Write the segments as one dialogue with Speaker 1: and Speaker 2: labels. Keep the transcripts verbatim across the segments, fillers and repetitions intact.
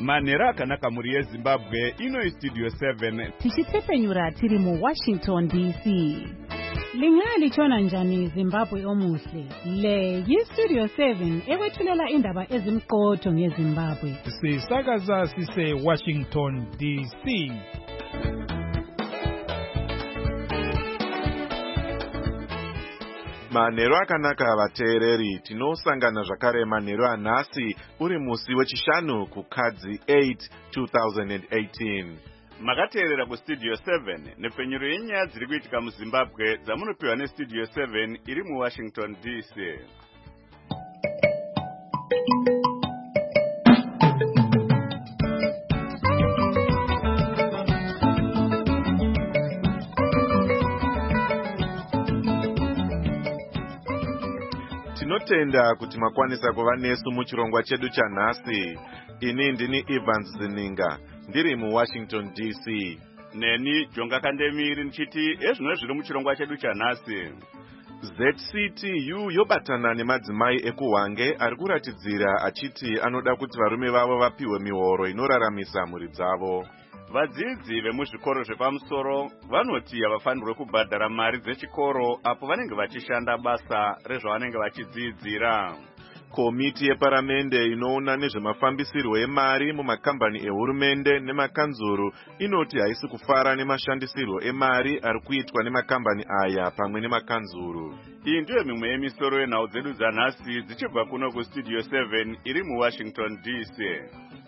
Speaker 1: manhero akanaka mhuri yezimbabwe. Ino Studio seven
Speaker 2: tichitefenyura tiri mu Washington D C. Lingali chona njani Zimbabwe omuhle. Le yi Studio seven ewethulela indaba ezimqotho ngeZimbabwe.
Speaker 3: Sisakaza sise Washington D C.
Speaker 4: Manhero akanaka vateereri, tinosangana zvakare manhero anhasi uri musi wechishanu kukadzi eight two thousand eighteen.
Speaker 1: Makateerera kuStudio seven nepfenyuro yenyaya dziri kuitika muZimbabwe dzamunopiwa neStudio seven iri muWashington D C.
Speaker 4: Tinotenda kuti makwanisa kuva nesu muchirongwa chedu chanhasi. Ini ndini Evans Zininga, ndiri muWashington D C.
Speaker 1: Neni Jonga Kandemiri nchiti ezvino zviri muchirongwa chedu chanhasi.
Speaker 4: Z C T U yobatana nemadzimai ekuHwange ari kuratidzira achiti anoda kuti varume vavo vapiwe mihoro inoraramisa mhuri dzavo.
Speaker 1: Vadzidzi vemuzvikoro zvepamusoro vanoti havafanirwe kubhadhara mari dzechikoro apo vanenge vachishanda basa rezvavanenge vachidzidzira.
Speaker 4: Komiti yeparamende inoona nezvemafambisirwo emari mumakambani ehurumende nemakanzuru inoti haisi kufara nemashandisirwo emari ari kuitwa nemakambani aya pamwe nemakanzuru.
Speaker 1: Iyi ndiyo mimwe yemisoro yenhau dzedu dzanhasi dzichibva kuno kuStudio seven iri muWashington D C.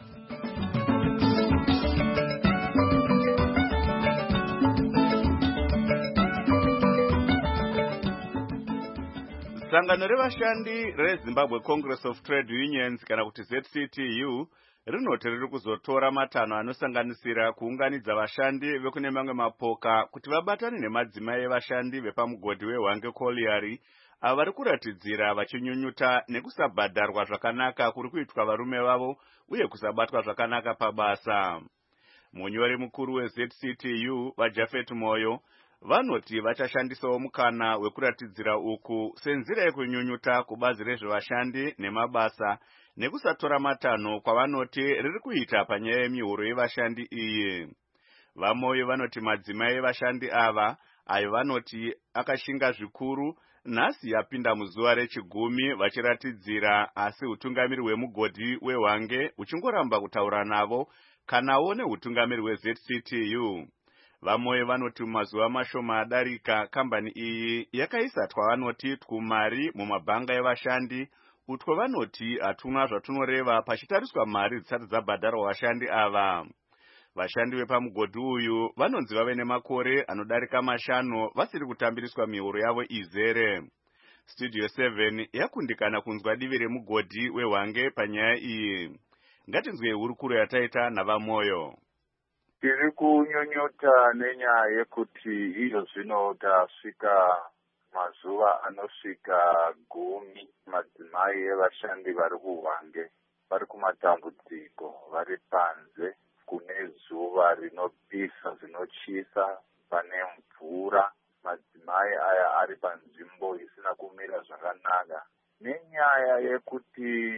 Speaker 1: Sangano revashandi reZimbabwe Congress of Trade Unions kana kuti Z C T U rinoti riri kuzotora matanho anosanganisira kuunganidza vashandi vekune mamwe mapoka kuti vabatane nemadzimai evashandi vepamugodhi weHwange Colliery avari kuratidzira vachinyunyuta nekusabhadharwa zvakanaka kuri kuitwa varume vavo uye kusabatwa zvakanaka pabasa. Munyori mukuru weZ C T U vaJafet Moyo vanoti vachashandisawo mukana wekuratidzira uku senzira yekunyunyuta kubazi rezvevashandi nemabasa nekusatora matanho kwavanoti riri kuita panyaya yemihoro yevashandi iyi. Vamoyo vanoti madzimai evashandi ava ayo vanoti akashinga zvikuru nhasi yapinda muzuva rechigumi vachiratidzira, asi utungamiri hwemugodhi weHwange uchingoramba kutaura navo kanawo neutungamiri hweZ C T U. Vamoyo vanoti mazuva mashoma adarika kambani iyi yakaisa twavanoti twumari mumabhanga evashandi, utwo vanoti hatuna zvatunoreva pachitariswa mari dzisati dzabhadharwa vashandi ava. Vashandi vepamugodhi uyu vanonzi vave nemakore anodarika mashanu vasiri kutambiriswa mihoro yavo izere. Studio seven yakundikana kunzwa divi remugodhi weHwange panyaya iyi. Ngatinzwe hurukuro yataita navamoyo.
Speaker 5: Tiri kunyunyuta nenyaya yekuti iyo zvino tasvika mazuva anosvika gumi madzimai evashandi vari kuHwange vari kumatambudziko, vari panze kune zuva rinopisa zvinochisa, pane mvura, madzimai aya ari panzvimbo isina kumira zvakanaka nenyaya yekuti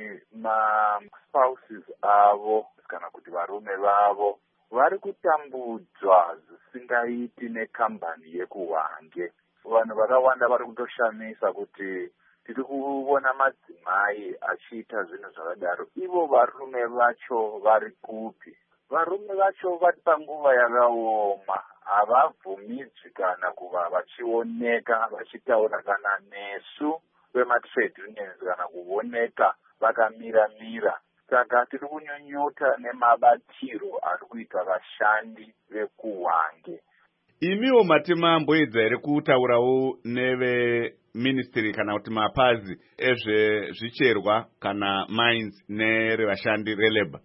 Speaker 5: ma-spouses avo kana kuti varume vavo vari kutambudzwa zvisingaiti nekambani yekuHwange. Vanhu vakawanda vari kutoshamisa kuti tiri kuona madzimai achiita zvinhu zvakadaro. Ivo varume vacho vari kupi? Varume vacho vari panguva yakaoma, havabvumidzwi kana kuva vachioneka vachitaura kana nesu vematrade unions kana kuoneka vakamira-mira. Saka tiri kunyunyuta nemabatiro ari kuitwa vashandi vekuHwange.
Speaker 1: Imiwo matima amboedza here kutaurawo neveministry kana kuti mapazi ezvezvicherwa kana mines nerevashandi relabor?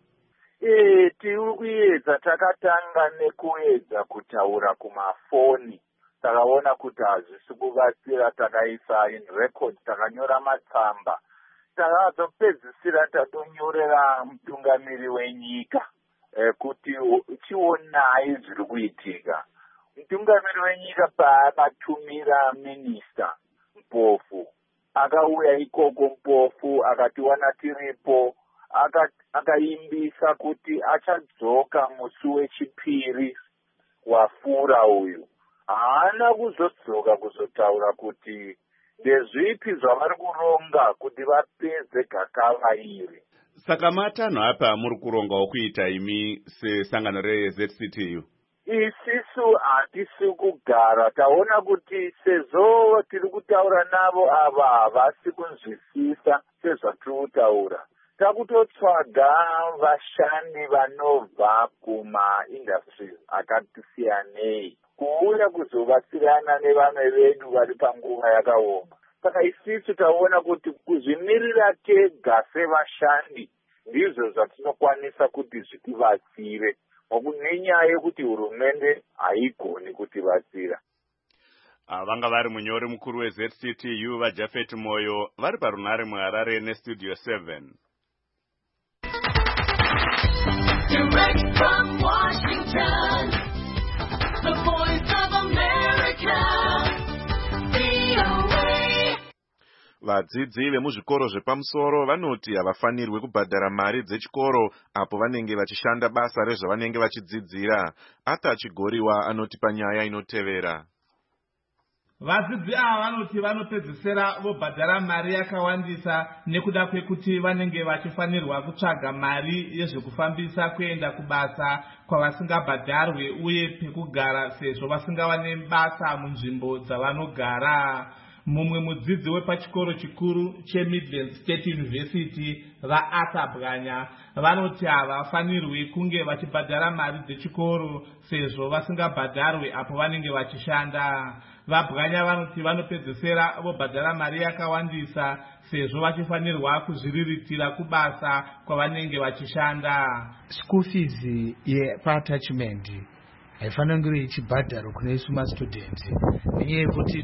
Speaker 5: E, tiri kuedza, takatanga nekuedza kutaura kumafoni. Takaona kuti hazvisi kubatsira, takaisa in record, takanyora matsamba. Takazopedzisira tatonyorera mutungamiri wenyika e, kuti chionai zviri kuitika. Mutungamiri wenyika paakatumira minista Mpofu akauya ikoko Mpofu akatiwana tiripo akaimbisa kuti achadzoka musi wechipiri wafura uyu. Haana kuzodzoka kuzotaura kuti ndezvipi zvavari kuronga kuti vapedze gakava iri.
Speaker 1: Saka matanho apa muri kurongawo kuita imi sesangano reZ C T U?
Speaker 5: Isisu hatisi kugara, taona kuti sezvo tiri kutaura navo ava havasi kunzwisisa sezvatiri kutaura. Takutotsvaga vashandi vanobva kumaindustries akati siyanei kuuya kuzobatsirana nevamwe vedu vari panguva yakaoma. Saka isisu taona kuti kuzvimirira tega sevashandi ndizvo zvatinokwanisa kuti zvitibatsire, nenyaya yekuti hurumende haigoni kutibatsira.
Speaker 1: Vanga vari munyori mukuru weZ C T U vaJafet Moyo vari parunare muHarare neStudio seven.
Speaker 6: Direct from Washington, the voice of America, V O A.
Speaker 4: Vadzidzi vemuzvikoro zvepamusoro vanoti havafanirwi kubhadhara mari dzechikoro apo vanenge vachishanda basa rezvavanenge vachidzidzira. Ata Chigoriwa anoti panyaya inotevera.
Speaker 3: Vadzidzi ava vanoti vanopedzisira vobhadhara mari yakawandisa nekuda kwekuti vanenge vachifanirwa kutsvaga mari yezvekufambisa kuenda kubasa kwavasingabhadharwe uye pekugara sezvo vasingawane basa munzvimbo dzavanogara. Mumwe mudzidzi wepachikoro chikuru cheMidland State University vaArthur Bwanya vanoti havafanirwi kunge vachibhadhara mari dzechikoro sezvo vasingabhadharwe apo vanenge vachishanda. VaBwanya vanoti vanopedzisira vobhadhara mari yakawandisa sezvo vachifanirwa kuzviriritira kubasa kwavanenge vachishanda.
Speaker 7: School fees yepa-attachment haifaniri kunge ichibhadharwa kune isu mastudent nenyaya yekuti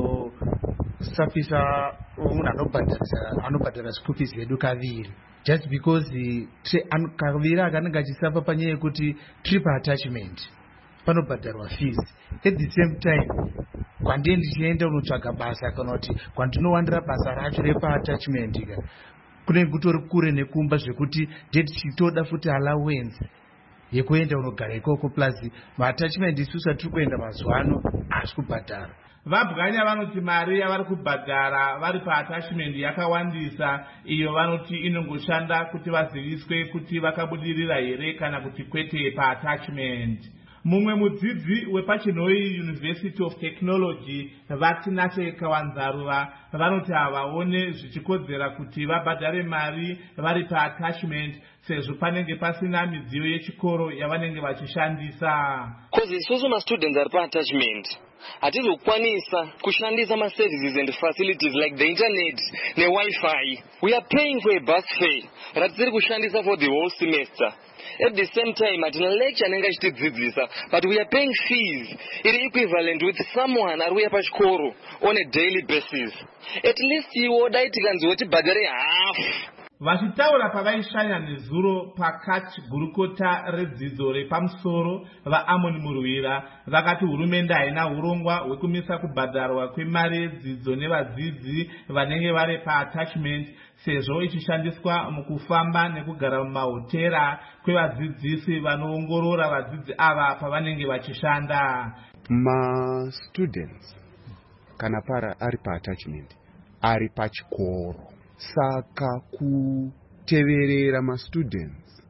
Speaker 7: tinosafisa munhu anobhadharisa anobhadhara school fees yedu kaviri just because kaviri akanenge achisafa panyaya yekuti trip attachment panobhadharwa fees. At the same time kwandie ndichienda unotsvaga basa kana kuti kwandinowandira basa racho repa-attachment kunenge kutori kure nekumba zvekuti ndetichitoda futi allowance yekuenda unogara ikoko plus ma-attachment isusu atiri kuenda mazuva ano hasi kubhadhara.
Speaker 3: VaBwanya vanoti mari yavari kubhadhara vari pa-attachment yakawandisa iyo vanoti inongoshanda kuti vaziviswe kuti vakabudirira here kana kuti kwete pa-attachment. Mumwe mudzidzi wepachinhoi University of Technology vaTinashe Kawanzaruva vanoti havaone zvichikodzera kuti vabhadhare mari vari pa-attachment sezvo panenge pasina midziyo yechikoro yavanenge vachishandisa.
Speaker 8: Kozi isusu ma-students ari pa-attachment hatizokwanisa kushandisa ma-services and facilities like the internet ne-Wi-Fi. We are paying for a bus fare ratiri kushandisa for the whole semester. At the same time, hatina lecture anenge achitidzidzisa, but we are paying fees iri equivalent with someone ari uya pachikoro on a daily basis. At least iwo dai tikanzwa kuti bhadhare half.
Speaker 3: Vachitaura pavaishanya nezuro pakati gurukota redzidzo repamusoro vaAmon Murwira vakati hurumende haina urongwa hwekumisa kubhadharwa kwemari yedzidzo nevadzidzi vanenge vari pa-attachment sezvo ichishandiswa mukufamba nekugara mumahotera kwevadzidzisi vanoongorora vadzidzi ava pavanenge vachishanda.
Speaker 9: Ma-students kana para ari pa-attachment ari pachikoro. Saka kuteverera ma-students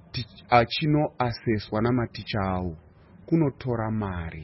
Speaker 9: achinoaseswa namaticha avo kunotora mari.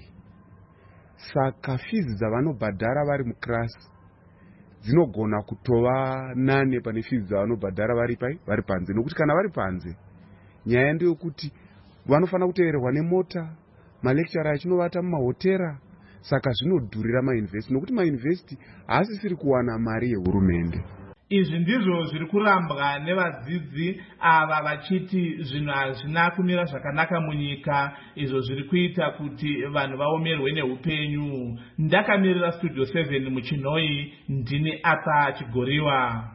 Speaker 9: Saka fees dzavanobhadhara vari muklasi dzinogona kutova nane pane fees dzavanobhadhara vari pai vari panze, nokuti kana vari panze nyaya ndeyokuti vanofanira kutevererwa nemota, malekchara achinovata mumahotera. Saka zvinodhurira mauniversity nokuti mauniversity haasisiri kuwana mari yehurumende.
Speaker 3: Izvi ndizvo zviri kurambwa nevadzidzi ava vachiti zvinhu hazvina kumira zvakanaka munyika, izvo zviri kuita kuti vanhu vaomerwe neupenyu. Ndakamirira Studio seven muchinhoi, ndini Ata Chigoriwa.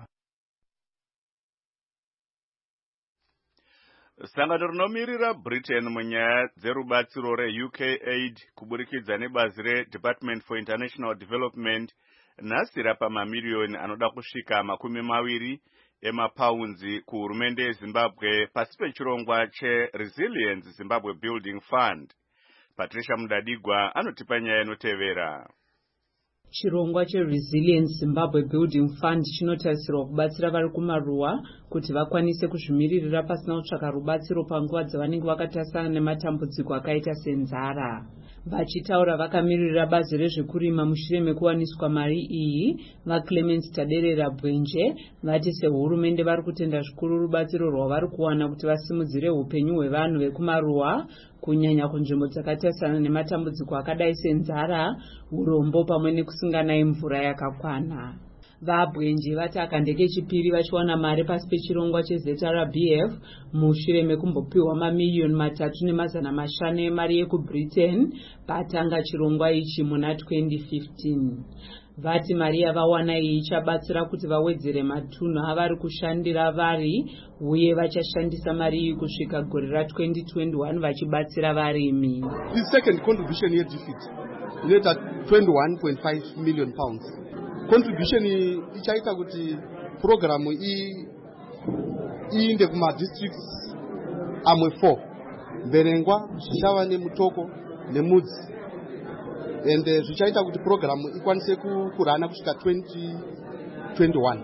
Speaker 1: Sangano rinomirira Britain munyaya dzerubatsiro re-U K Aid kuburikidza nebazi reDepartment for International Development nhasi rapa mamiliyoni anoda kusvika makumi maviri emapaunzi kuhurumende yeZimbabwe pasi pechirongwa cheResilience Zimbabwe Building Fund. Patricia Mudadigwa anotipa nyaya inotevera.
Speaker 10: Chirongwa cheResilience Zimbabwe Building Fund chinotarisirwa kubatsira vari kumaruwa kuti vakwanise kuzvimiririra pasina kutsvaka rubatsiro panguva dzavanenge vakatarisana nematambudziko akaita senzara. Vachitaura vakamirira bazi rezvekurima mushure mekuwaniswa mari iyi, vaClemens Taderera Bwenje vati sehurumende vari kutenda zvikuru rubatsiro rwavari kuwana kuti vasimudzire upenyu hwevanhu vekumaruwa, kunyanya kunzvimbo dzakatarisana nematambudziko akadai senzara, urombo pamwe nekusinganayi mvura yakakwana. VaBwenje vati akandeke chipiri vachiwana mari pasi pechirongwa cheZ R B F mushure mekumbopiwa mamiliyoni matatu nemazana mashanu emari yekuBritain patanga chirongwa ichi muna twenty fifteen. Vati mari yavawana iyi ichabatsira kuti vawedzere matunhu avari kushandira vari uye vachashandisa mari iyi kusvika gore ra twenty twenty-one vachibatsira varimi.
Speaker 11: The second contribution year defeat inoita twenty-one point five million pounds. Contribution ichaita kuti program i iinde kuma districts amwe four, Mberengwa, Zvichava neMutoko neMudzi, and uh, zvichaita kuti program ikwanise kurana kusvika twenty twenty-one.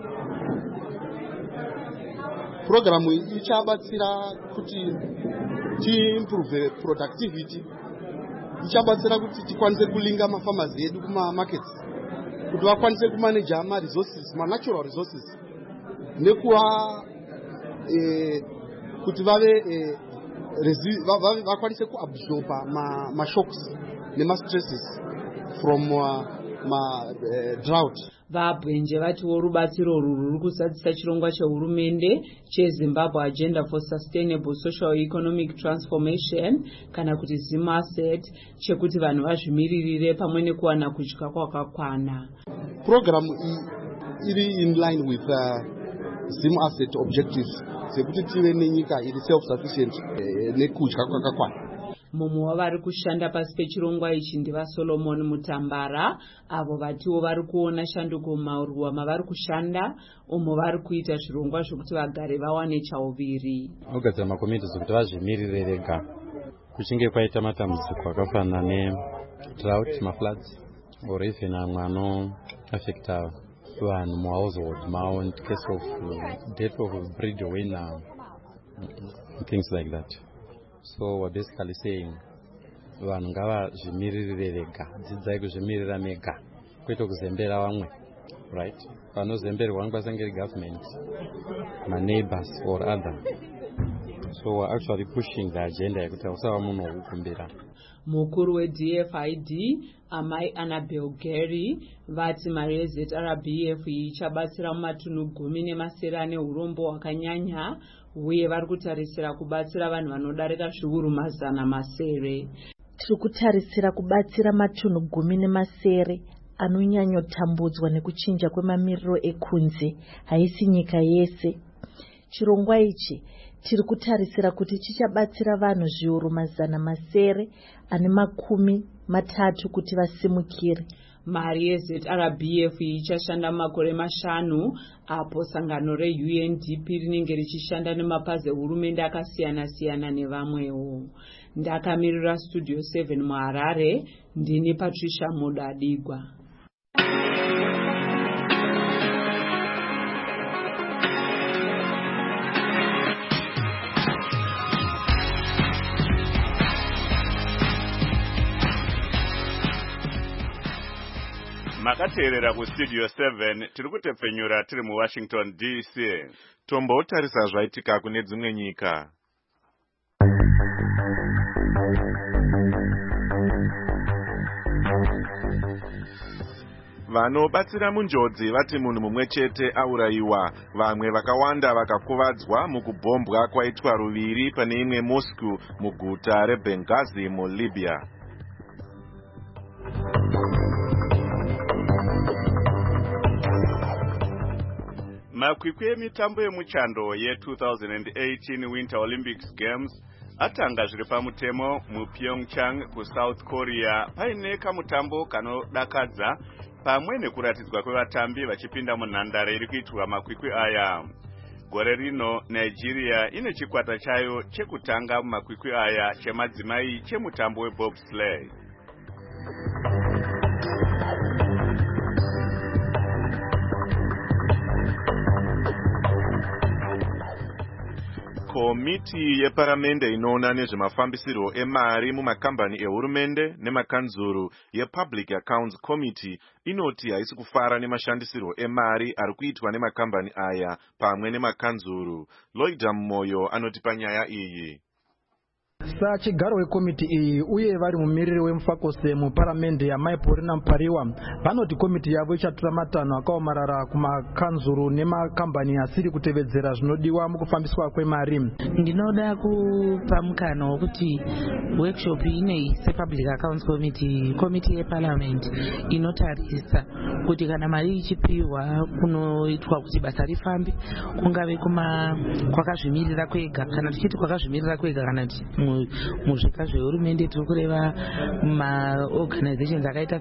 Speaker 11: Program ichabatsira kuti tiimprove productivity, ichabatsira kuti tikwanise kulinga mafarmers edu kuma markets, kuti vakwanise kumanage ma resources, ma natural resources, nekuwa eh, kuti vave eh, vakwanise kuabsorba ma, ma shocks nema stresses from uh, ma uh, drought.
Speaker 10: VaBwenje vatiwo rubatsiro ruru ruri kuzadzisa chirongwa chehurumende cheZimbabwe Agenda for Sustainable Social Economic Transformation kana kuti ZIMASET chekuti vanhu vazvimiririre pamwe nekuwana kudya kwakakwana.
Speaker 11: Program iri in line with uh, ZIMASET objectives sekuti tive nenyika iri self sufficient eh, nekudya kwakakwana.
Speaker 10: Mumwe wavari kushanda pasi pechirongwa ichi ndiva Solomon Mutambara, avo vatiwo vari kuona shanduko mumaruwa mavari kushanda, umo vari kuita zvirongwa zvokuti vagare vawane chauviri.
Speaker 12: Ogadzira makomiti kuti vazvimirire vega kuchinge kwaita matambudziko akafanana nedrought, mafloods, or even amwe anoaffecta vanhu muhousehold mavo in case of uh, death of a breadwinner, things like that. So we're basically saying vanhu ngavazvimiririre vega, dzidzai kuzvimirira mega kwete kuzembera vamwe, right? Vanozemberwa vanokwasange government, my neighbors or other. So we're actually pushing the agenda yekuti usava munhu wokukumbira.
Speaker 10: Mukuru weD F I D Amai Annabel Gary vati mari yeZ R B F ichabatsira mumatunhu gumi nemasere ane urombo hwakanyanya uye vari kutarisira kubatsira vanhu vanodarika zviuru mazana masere.
Speaker 13: Tiri kutarisira kubatsira matunhu gumi nemasere anonyanyotambudzwa nekuchinja kwemamiriro ekunze, haisi nyika yese. Chirongwa ichi tiri kutarisira kuti chichabatsira vanhu zviuru mazana masere ane makumi matatu kuti vasimukire.
Speaker 10: Mari yeZ R B F ichashanda makore mashanu, apo sangano reU N D P rinenge richishanda nemapazi ehurumende akasiyana siyana nevamwewo. Ndakamirira Studio seven muHarare, ndini Patricia Mudadigwa.
Speaker 1: Makateerera ku Studio seven tiri kutepfenyura tiri mu Washington D C.
Speaker 4: Tombotarisa zvaitika kune dzimwe nyika. Vanobatsira munjodzi vati munhu mumwe chete aurayiwa, vamwe vakawanda vakakuvadzwa mukubhombwa kwaitwa ruviri pane imwe mosque muguta reBenghazi muLibya.
Speaker 1: Makwikwi emitambo yemuchando ye-twenty eighteen Winter Olympics Games atanga zviri pamutemo muPyeongchang kuSouth Korea paine kamutambo kanodakadza pamwe nekuratidzwa kwevatambi vachipinda munhandare iri kuitwa makwikwi aya. Gore rino Nigeria ine chikwata chayo chekutanga mumakwikwi aya chemadzimai chemutambo webobsleigh.
Speaker 4: Komiti yeparamende inoona nezvemafambisirwo emari mumakambani ehurumende nemakanzuru yePublic Accounts Committee inoti haisi kufara nemashandisirwo emari ari kuitwa nemakambani aya pamwe nemakanzuru. Loida Moyo anoti panyaya iyi.
Speaker 14: Sachigaro wekomiti iyi uye vari mumiriri wemufakose muparamende yaMaiporina Mupariwa vanoti komiti yavo ichatora matanho akaomarara kumakanzuru nemakambani asiri kutevedzera zvinodiwa mukufambiswa kwemari.
Speaker 15: Ndinoda kupa mukana wekuti workshop inei sePublic Accounts Committee komiti yeparliament inotarisa kuti kana mari ichipiwa kunoitwa kuti basa rifambe kungave kuma kwakazvimirira kwega kana tichiti kwakazvimirira kwega kana muzvika zvehurumende tiri kureva maorganizations akaita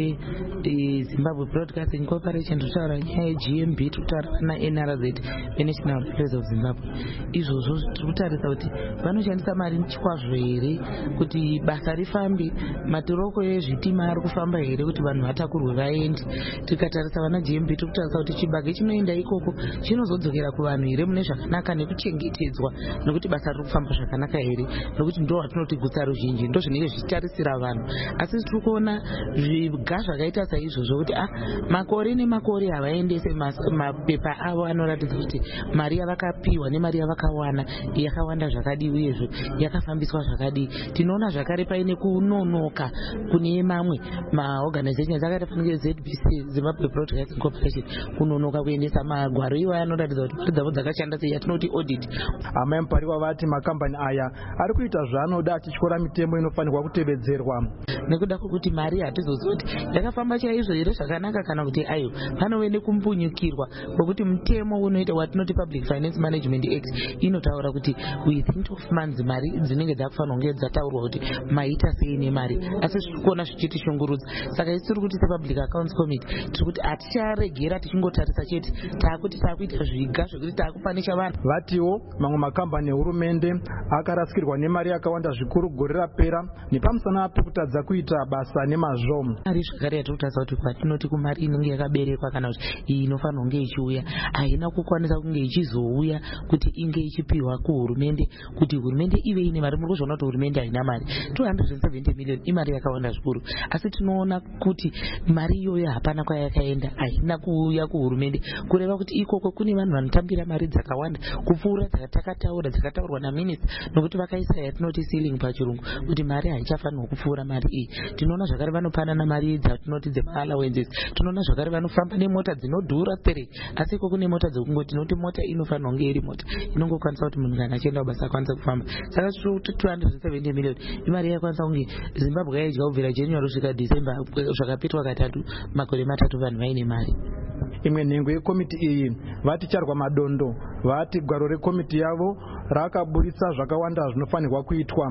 Speaker 15: seZimbabwe Broadcasting Corporation, tutaura nyaya yeG M B, tutaura naN R Z National Railways of Zimbabwe. Izvozvo tiri kutarisa kuti vanoshandisa mari chikwazvo here kuti basa rifambe, matiroko ezvitima ari kufamba here kuti vanhu vatakurwe vaende. Tikatarisa vana G M B tiri kutarisa kuti chibage chinoenda ikoko chinozodzokera kuvanhu here mune zvakanaka nekuchengetedzwa nekuti basa riri kufamba zvakanaka here, nokuti ndo watinoti gutsa ruzhinji ndo zvinenge zvichitarisira vanhu. Asi tiri kuona zviga zvakaita saizvozvo kuti ah makore nemakore havaendese mapepa avo anoratidza kuti mari yavakapiwa nemari yavakawana yakawanda zvakadii uyezve yakafambiswa zvakadii. Tinoona zvakare paine kunonoka kune mamwe maorganizations akaita fanike Z B C, Zimbabwe Broadcasting Corporation, kunonoka kuendesa magwaro iwayo anoratidza kuti mari dzavo dzakashanda sei, yatinoti audit.
Speaker 14: Amai Mupariwa vati makambani aya ari kuita zvaanoda achityora mitemo inofanirwa kutevedzerwa.
Speaker 15: Nekuda kwokuti mari hatizozoti yakafamba chaizvo here zvakanaka kana kuti ayo panove nekumbunyukirwa kwokuti mutemo unoita watinoti Public Finance Management Act inotaura kuti within twelve months mari dzinenge dzakufanirwa kunge dzataurwa kuti maita sei nemari, asi tiri kuona zvichitishungurudza. Saka isi tiri kuti sePublic Accounts Committee tiri kuti haticharegera tichingotarisa chete, taakuti taakuita zviga zvokuti taakupanisha vanhu.
Speaker 14: Vatiwo mamwe makambani ehurumende akarasikirwa nemari yakawanda zvikuru gore rapera nepamusana pekutadza kuita basa nemazvo.
Speaker 15: Mari zvakare yatiri kutarisa kuti kwatinoti kumari inenge yakaberekwa kana kuti iyi inofanirwa kunge ichiuya haina kukwanisa kunge ichizouya kuti inge ichipiwa kuhurumende kuti hurumende ive ine mari. Muri kuzviona kuti hurumende haina mari, two hundred seventy million imari yakawanda zvikuru, asi tinoona kuti mari iyoyo hapana kwayakaenda, haina kuuya kuhurumende, kureva kuti ikoko kune vanhu vanotambira mari dzakawanda kupfuura dzakatakataura dzakataurwa naminista, nokuti vakaisa yatinoti ceiling pachirungu kuti mari haichafanirwa kupfuura mari iyi. Tinoona zvakare vanopanana mari dzatinoti dzema-allowances, tinoona zvakare vanofamba nemota dzinodhura sterei, asi iko kune mota dzekungoti tinoti mota inofanirwa kunge iri mota inongokwanisa kuti munhu kana achienda kubasa akwanisa kufamba. Saka two hundred seventy million imari yakwanisa kunge Zimbabwe yaidya kubvira January kusvika December zvakapetwa katatu, makore matatu vanhu vaine mari.
Speaker 14: Imwe nhengo yekomiti iyi vati charwa madondo, vati gwaro rekomiti yavo rakaburitsa zvakawanda zvinofanirwa kuitwa.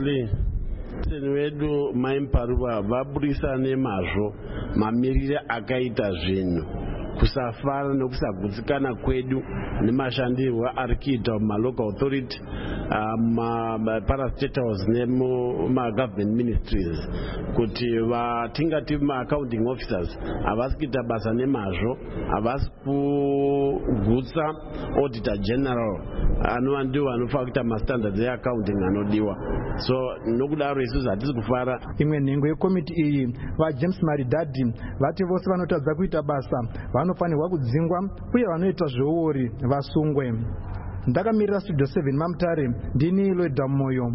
Speaker 16: Seni wedu Mai Mupariwa vaburisa nemazvo mamirire akaita zvinhu, kusafara nokusagutsikana kwedu nemashandirwo ari kuita mumalocal authority, maparastatals nemagovernment ministries, kuti vatingati maaccounting officers havasi kuita basa nemazvo, havasi kugutsa auditor general anova ndiwo anofanira kuita mastandards eaccounting anodiwa. So nokudaro isusu hatisi kufara.
Speaker 14: Imwe nhengo yekomiti iyi vaJames Maridadi vati vose vanotadza kuita basa vanofanirwa kudzingwa uye vanoita zveuori vasungwe. Ndakamirira Studio seven Mamutare, ndini Loida Moyo.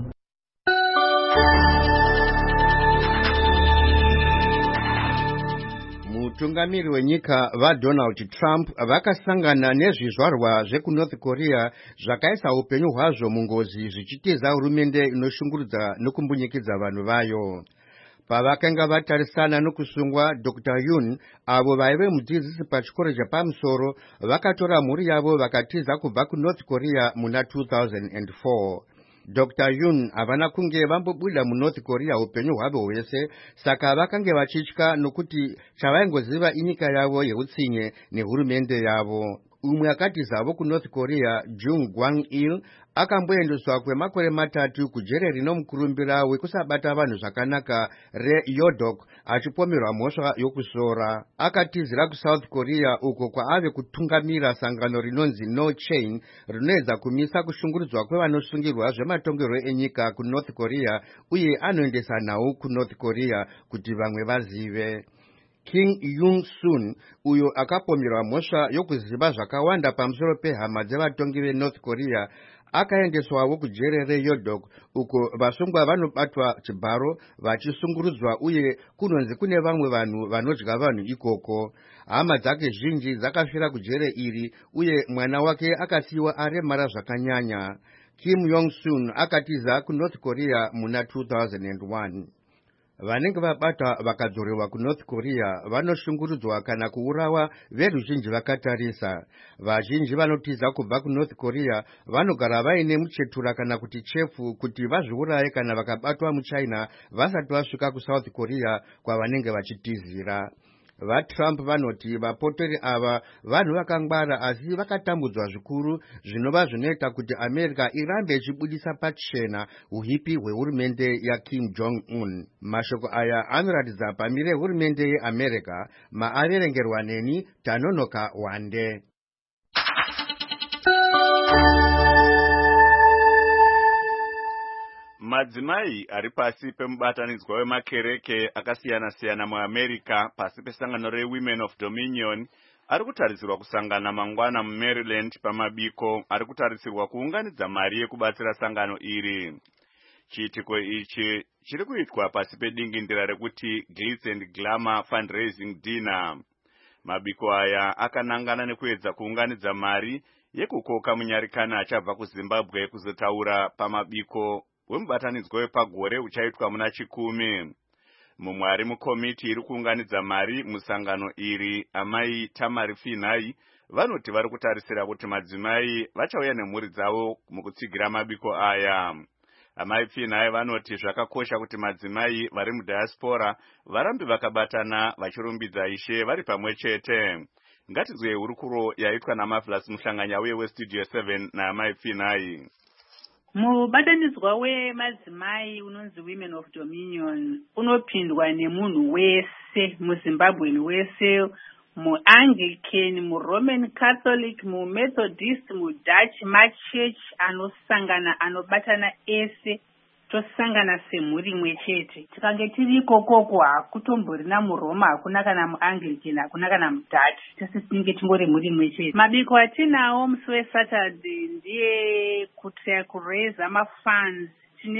Speaker 17: Mutungamiri wenyika vaDonald Trump vakasangana nezvizvarwa zvekuNorth Korea zvakaisa upenyu hwazvo mungozi zvichitiza hurumende inoshungurudza nokumbunyikidza vanhu vayo. Pavakanga vatarisana nokusungwa, Doctor Yoon avo vaive mudzidzisi pachikoro chapamusoro vakatora mhuri yavo vakatiza kubva kuNorth Korea muna two thousand four. Doctor Yoon havana kunge vambobuda muNorth Korea upenyu hwavo hwese, saka vakange vachitya nokuti chavaingoziva inyika yavo yeutsinye nehurumende yavo. umwe akatizavo kunorth korea Jung Kwang-il akamboendeswa kwemakore matatu kujere rinomukurumbira wekusabata vanhu zvakanaka reYodok achipomerwa mhosva yokusora. Akatizira kuSouth Korea uko kwaave kutungamira sangano rinonzi No Chain rinoedza kumisa kushungurudzwa kwevanosungirwa zvematongerwo enyika kuNorth Korea uye anoendesa nhau kuNorth Korea kuti vamwe vazive. King Young-soon uyo akapomerwa mhosva yokuziva zvakawanda pamusoro pehama dzevatongi veNorth Korea akaendeswawo kujere reYodok uko vasungwa vanobatwa chibharo vachisungurudzwa uye kunonzi kune vamwe vanhu vanodya vanhu ikoko. Hama dzake zhinji dzakafira kujere iri uye mwana wake akasiyiwa aremara zvakanyanya. Kim Yong-soon akatiza kuNorth Korea muna two thousand one. Vanenge vabata vakadzorewa kuNorth Korea vanoshungurudzwa kana kuurawa veruzhinji vakatarisa. Vazhinji vanotiza kubva kuNorth Korea vanogara vaine muchetura kana kuti chefu kuti vazviuraye kana vakabatwa muChina vasati vasvika kuSouth Korea kwavanenge vachitizira. VaTrump vanoti vapotori ava vanhu vakangwara asi vakatambudzwa zvikuru zvinova zvinoita kuti America irambe ichibudisa pachena uhipi hwehurumende yaKim Jong-un. Mashoko aya anoratidza pamire hurumende yeAmerica. Maaverengerwa neni Tanonoka Wande.
Speaker 1: Madzimai ari pasi pemubatanidzwa wemakereke akasiyana-siyana muAmerica pasi pesangano reWomen of Dominion ari kutarisirwa kusangana mangwana muMaryland pamabiko ari kutarisirwa kuunganidza mari yekubatsira sangano iri. Chiitiko ichi chiri kuitwa pasi pedingindira rekuti Glitz and Glamour Fundraising Dinner. Mabiko aya akanangana nekuedza kuunganidza mari yekukoka munyarikana achabva kuZimbabwe kuzotaura pamabiko wemubatanidzwa wepagore uchaitwa muna chikumi. Mumwe ari mukomiti iri kuunganidza mari musangano iri, amai Tamari Finai, vanoti vari kutarisira kuti madzimai vachauya nemhuri dzavo mukutsigira mabiko aya. Amai Finai vanoti zvakakosha kuti madzimai vari mudiaspora varambe vakabatana vachirumbidza Ishe vari pamwe chete. Ngatizwe hurukuro yaitwa naMavlas Muhlanganya uye weStudio seven naamai Finai.
Speaker 18: Mubatanidzwa wemadzimai unonzi Women of Dominion unopindwa nemunhu wese muZimbabwe wese, muAnglican, muRoman Catholic, muMethodist, muDutch, machurch anosangana anobatana ese tosangana semhuri imwe chete. Tikange tiri ikokoko hakutomborina muRoma, hakuna kana muAnglican, hakuna kana muDutch, tese tinenge tingori mhuri imwe chete. Mabiko atinawo musi weSaturday ndiye kutya kuraise mafunds.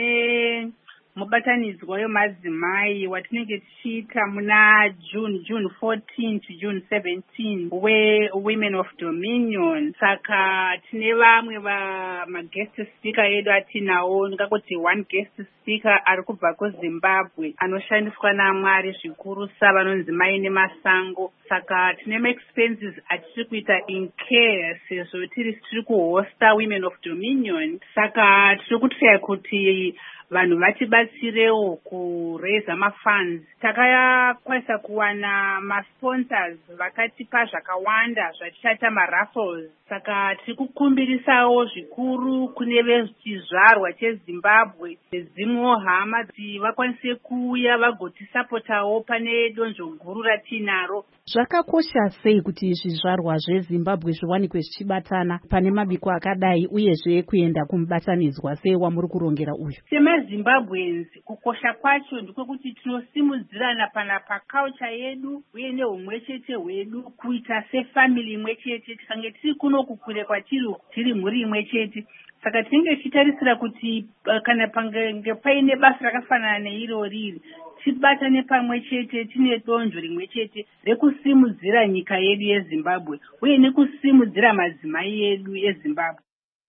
Speaker 18: Tine mubatanidzwa wemadzimai watinenge tichiita muna June June fourteen to June seventeen weWomen of Dominion. Saka tine vamwe vamaguest speaker edu atinawo, ndingangoti one guest speaker ari kubva kuZimbabwe anoshandiswa naMwari zvikuru savanonzi Maine Masango. Saka tine maexpenses atiri kuita in care sezvo tiri tiri kuhosta Women of Dominion. Saka tiri kutya kuti vanhu vatibatsirewo kuraise mafunds. Takakwanisa kuwana masponsors vakatipa zvakawanda zvatichaita maraffles. Saka tiri kukumbirisawo zvikuru kune vezvizvarwa cheZimbabwe nedzimwewo hama kuti vakwanise kuuya vagotisapotawo pane donzvo guru ratinaro.
Speaker 2: Zvakakosha sei kuti zvizvarwa zveZimbabwe zviwanikwe zvichibatana pane mabiko akadai uyezve kuenda kumubatanidzwa sei wamuri kurongera uyu?
Speaker 18: SemaZimbabweans kukosha kwacho ndikokuti tinosimudzirana pana paculture yedu uye neumwe chete hwedu kuita sefamily imwe chete. Tikange tiri kuno kukure kwatiri tiri mhuri imwe chete. Saka tinenge tichitarisira kuti kana pange paine basa rakafanana neiro riri tibatane pamwe chete, tine donzvo rimwe chete rekusimudzira nyika yedu yeZimbabwe uye nekusimudzira madzimai edu eZimbabwe.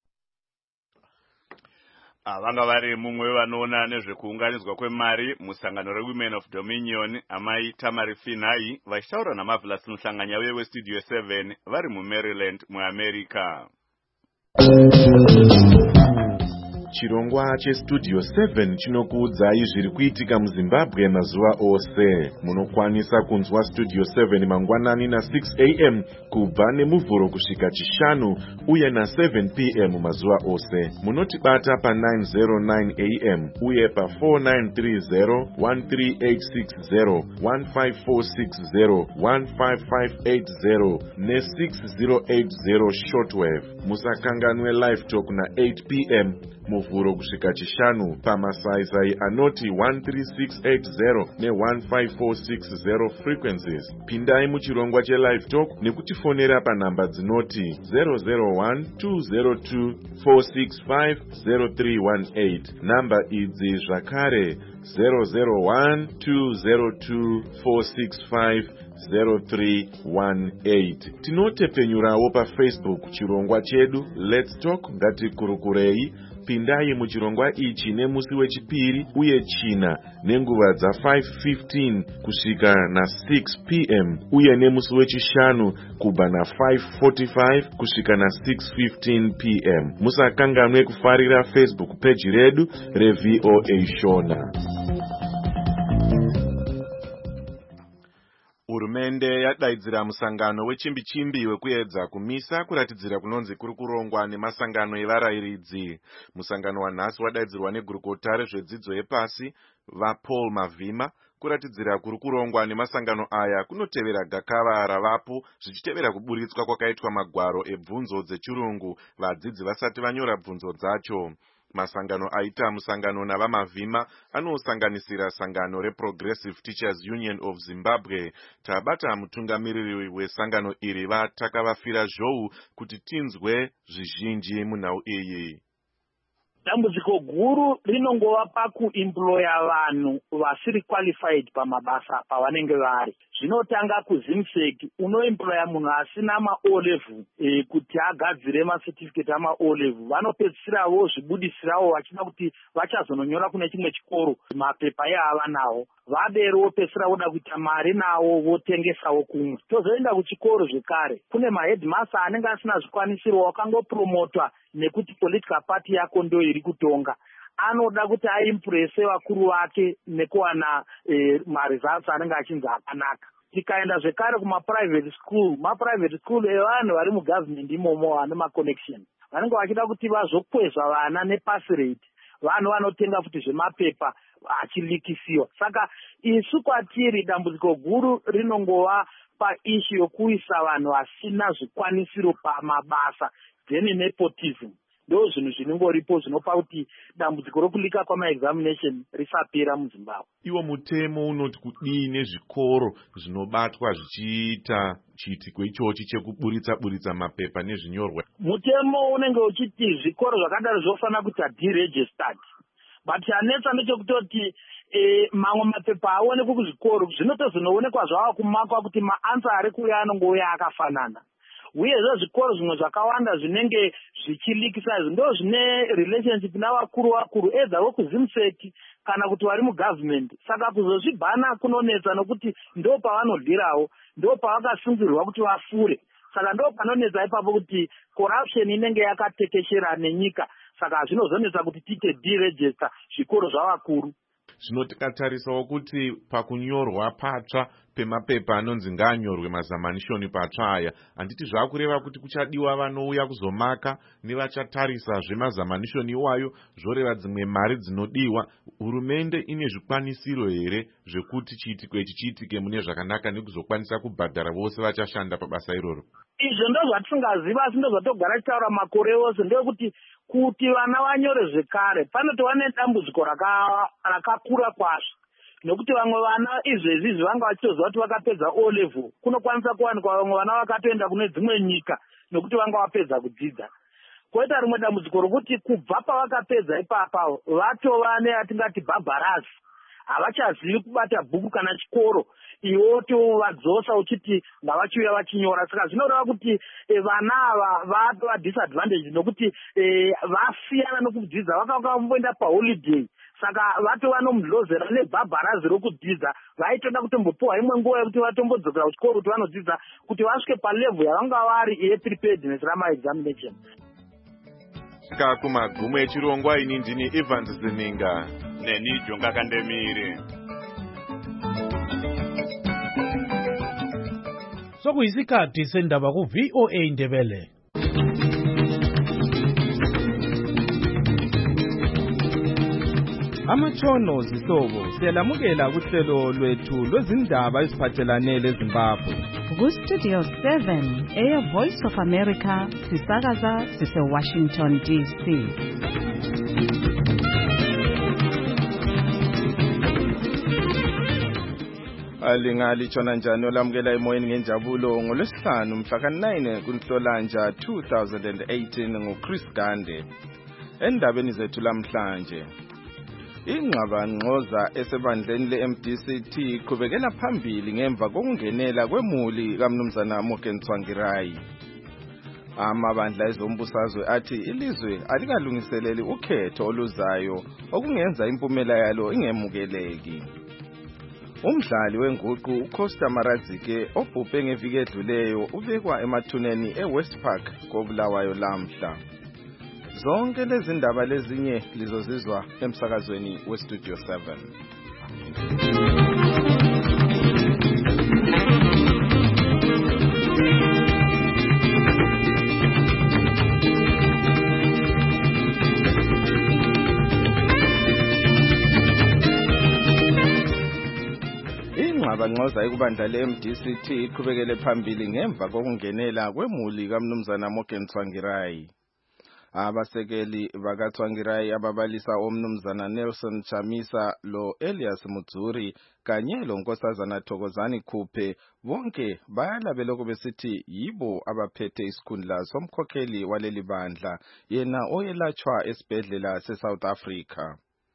Speaker 1: Vanga vari mumwe vanoona nezvekuunganidzwa kwemari musangano reWomen of Dominion, amai Tamari Finai, vachitaura naMavlas Muhlanganya uye weStudio seven vari muMaryland muAmerica.
Speaker 4: chirongwa chestudio seven chinokuudzai zviri kuitika muzimbabwe mazuva ose. Munokwanisa kunzwa studio seven mangwanani na six a m kubva nemuvhuro kusvika chishanu uye na seven p m mazuva ose. Munotibata pa nine oh nine a m uye pa four nine three zero, one three eight six zero, one five four six zero, one five five eight zero ne six zero eight zero shortwave. Musakanganwe live talk na eight p m muvhuro kusvika chishanu pamasaisai anoti one three six eight zero ne one five four six zero frequencies. Pindai muchirongwa chelive talk nekutifonera panhamba dzinoti zero zero one two zero two four six five zero three one eight. Namba idzi zvakare zero zero one two zero two four six five zero three one eight. Tinotepenyurawo pa Facebook chirongwa chedu Let's Talk ngatikurukurei. Pindai muchirongwa ichi nemusi wechipiri uye china nenguva dza five fifteen kusvika na six p m uye nemusi wechishanu kubva na five forty-five kusvika na six fifteen p m. Musakanganwe kufarira Facebook page redu reV O A Shona. Hurumende yadaidzira musangano wechimbi-chimbi wekuedza kumisa kuratidzira kunonzi kuri kurongwa nemasangano evarayiridzi. Musangano wanhasi wadaidzirwa negurukota rezvedzidzo yepasi vaPaul Mavhima kuratidzira kuri kurongwa nemasangano aya kunotevera gakava ravapo zvichitevera kuburitswa kwakaitwa magwaro ebvunzo dzechirungu vadzidzi vasati vanyora bvunzo dzacho. Masangano aita musangano navamavhima anosanganisira sangano reProgressive Teachers Union of Zimbabwe. Tabata mutungamiriri wesangano iri vatakavafira zhou kuti tinzwe zvizhinji munhau iyi.
Speaker 19: Dambudziko guru rinongova pakuemploya vanhu vasiri qualified pamabasa pavanenge vari. Zvinotanga kuzimseki unoemploya munhu asina ma-O level e, kuti agadzire macertificate ama-O level. Vanopedzisirawo zvibudisirawo vachida kuti vachazononyora kune chimwe chikoro mapepa yaava nawo. Vadero vopedzisira voda kuita mari nawo votengesawo kumwe. Tozoenda kuchikoro zvekare. Kune maheadmaster anenge asina zvikwanisiro wakangopromotwa nekuti political party yako ndo iri kutonga. Anoda kuti aimpresse vakuru vake nekuwana e, maresults anenge achinzi akanaka. Tikaenda zvekare kuma private school, ma private school evanhu vari mugovernment imomo vane maconnection. Vanenge vachida kuti vazokwezva vana nepasi rate. Vanhu vanotenga futi zvemapepa achilikisiwa. Saka isu kwatiri dambudziko guru rinongova paishu yokuisa vanhu vasina zvikwanisiro pamabasa, then nepotism. Ndo zvinhu zvinongoripo zvinopa kuti dambudziko rokulika kwamaexamination risapera muZimbabwe.
Speaker 4: Iwo mutemo unoti kudii nezvikoro zvinobatwa zvichiita chiitiko ichochi chekuburitsa buritsa mapepa nezvinyorwa.
Speaker 19: Mutemo unenge uchiti zvikoro zvakadaro zvofanira kuti deregistered. But chanetsa ndechekutoti e, mamwe mapepa aonekwe kuzvikoro zvinotozonoonekwa zvava kumakwa kuti maansa ari kuuya anongouya akafanana. Uyezve zvikoro zvimwe zvakawanda zvinenge zvichilikisa ndo zvine relationship navakuru vakuru edza vokuzimseki kana kuti vari mugovernment. Saka kuzozvibhana kunonetsa nokuti ndo pavanodhirawo, ndo pavakasungirwa kuti vafure. Saka ndo panonetsa ipapo kuti corruption inenge yakatekeshera nenyika. Saka zvinozonetsa kuti tite deregister zvikoro zvavakuru.
Speaker 4: Zvinotikatarisawo kuti pakunyorwa patsva pemapepa anonzi ngaanyorwe mazamanishoni patsva aya, handiti zvakureva kuti kuchadiwa vanouya kuzomaka nevachatarisa zvemazamanishoni iwayo, zvoreva dzimwe mari dzinodiwa. Hurumende ine zvikwanisiro here zvekuti chiitiko ichi chiitike mune zvakanaka nekuzokwanisa kubhadhara vose vachashanda pabasa iroro?
Speaker 19: Izvo ndo zvatisingaziva, asi ndo zvatogara tichitaura makore ose, ndekuti kuti vana vanyore zvekare panotova nedambudziko rakakura kwazvo, nokuti vamwe vana izvezvi vanga vachitoziva kuti vakapedza O level kunokwanisa kuwanikwa vamwe vana vakatoenda kune dzimwe nyika nokuti vanga vapedza kudzidza. Koita rimwe dambudziko rokuti kubva pavakapedza ipapa vatova neatingati bhabharazi, havachazivi kubata bhuku kana chikoro, iwo tovadzosa uchiti ngavachiuya vachinyora. Saka zvinoreva kuti e, vana ava vatova disadvantage nokuti e, vasiyana nokudzidza, vakakamboenda paholiday. Saka vatova nomudlozera nebhabharazi rokudzidza, vaitoda kutombopiwa imwe nguva yekuti vatombodzokera kuchikoro kuti vanodzidza kuti vasvike palevel yavanga vari yepreparedness ramaexamination.
Speaker 4: kakumagumo echirongwa ini ndini Evans Zininga
Speaker 1: neni Jonga Kandemire.
Speaker 20: Sokuyisikhathi sendaba ku V O A Ndebele.
Speaker 21: Amatshono zihlobo siyalamukela kuhlelo lwethu lwezindaba eziphathelane leZimbabwe.
Speaker 2: Ku Studio seven eya Voice of America sisakaza sise Washington D C.
Speaker 21: Alingali tshona njani olamukela emoyeni ngenjabulo ngolwesihlanu mhla ka nine kuNhlolanja two thousand eighteen ngoChris Gande. Endabeni zethu lamhlanje ingxabangxoza esebandleni le-M D C T iqhubekela phambili ngemva kokungenela kwemuli kaMnumzana Morgan Tsvangirai. Amabandla ezombusazwe athi ilizwe alikalungiseleli ukhetho oluzayo okungenza impumela yalo ingemukeleki. Umdlali wenguqu uCosta Marazike obhubhe ngeviki edluleyo ubekwa emathuneni eWest Park koBulawayo lamhla. Zonke lezi ndaba lezinye lizozizwa emsakazweni weStudio seven. Ingxabangxoza ekubandla le-M D C T iqhubekele phambili ngemva kokungenela kwemuli kaMnumzana Morgan Tsvangirai. Abasekeli bakaTsvangirai ababalisa omnumzana Nelson Chamisa lo Elias Mudzuri kanye lo Nkosazana Thokozani Khuphe bonke bayalabela besithi yibo abaphethe isikhundla somkhokheli waleli bandla yena oyelatshwa esibhedlela seSouth Africa.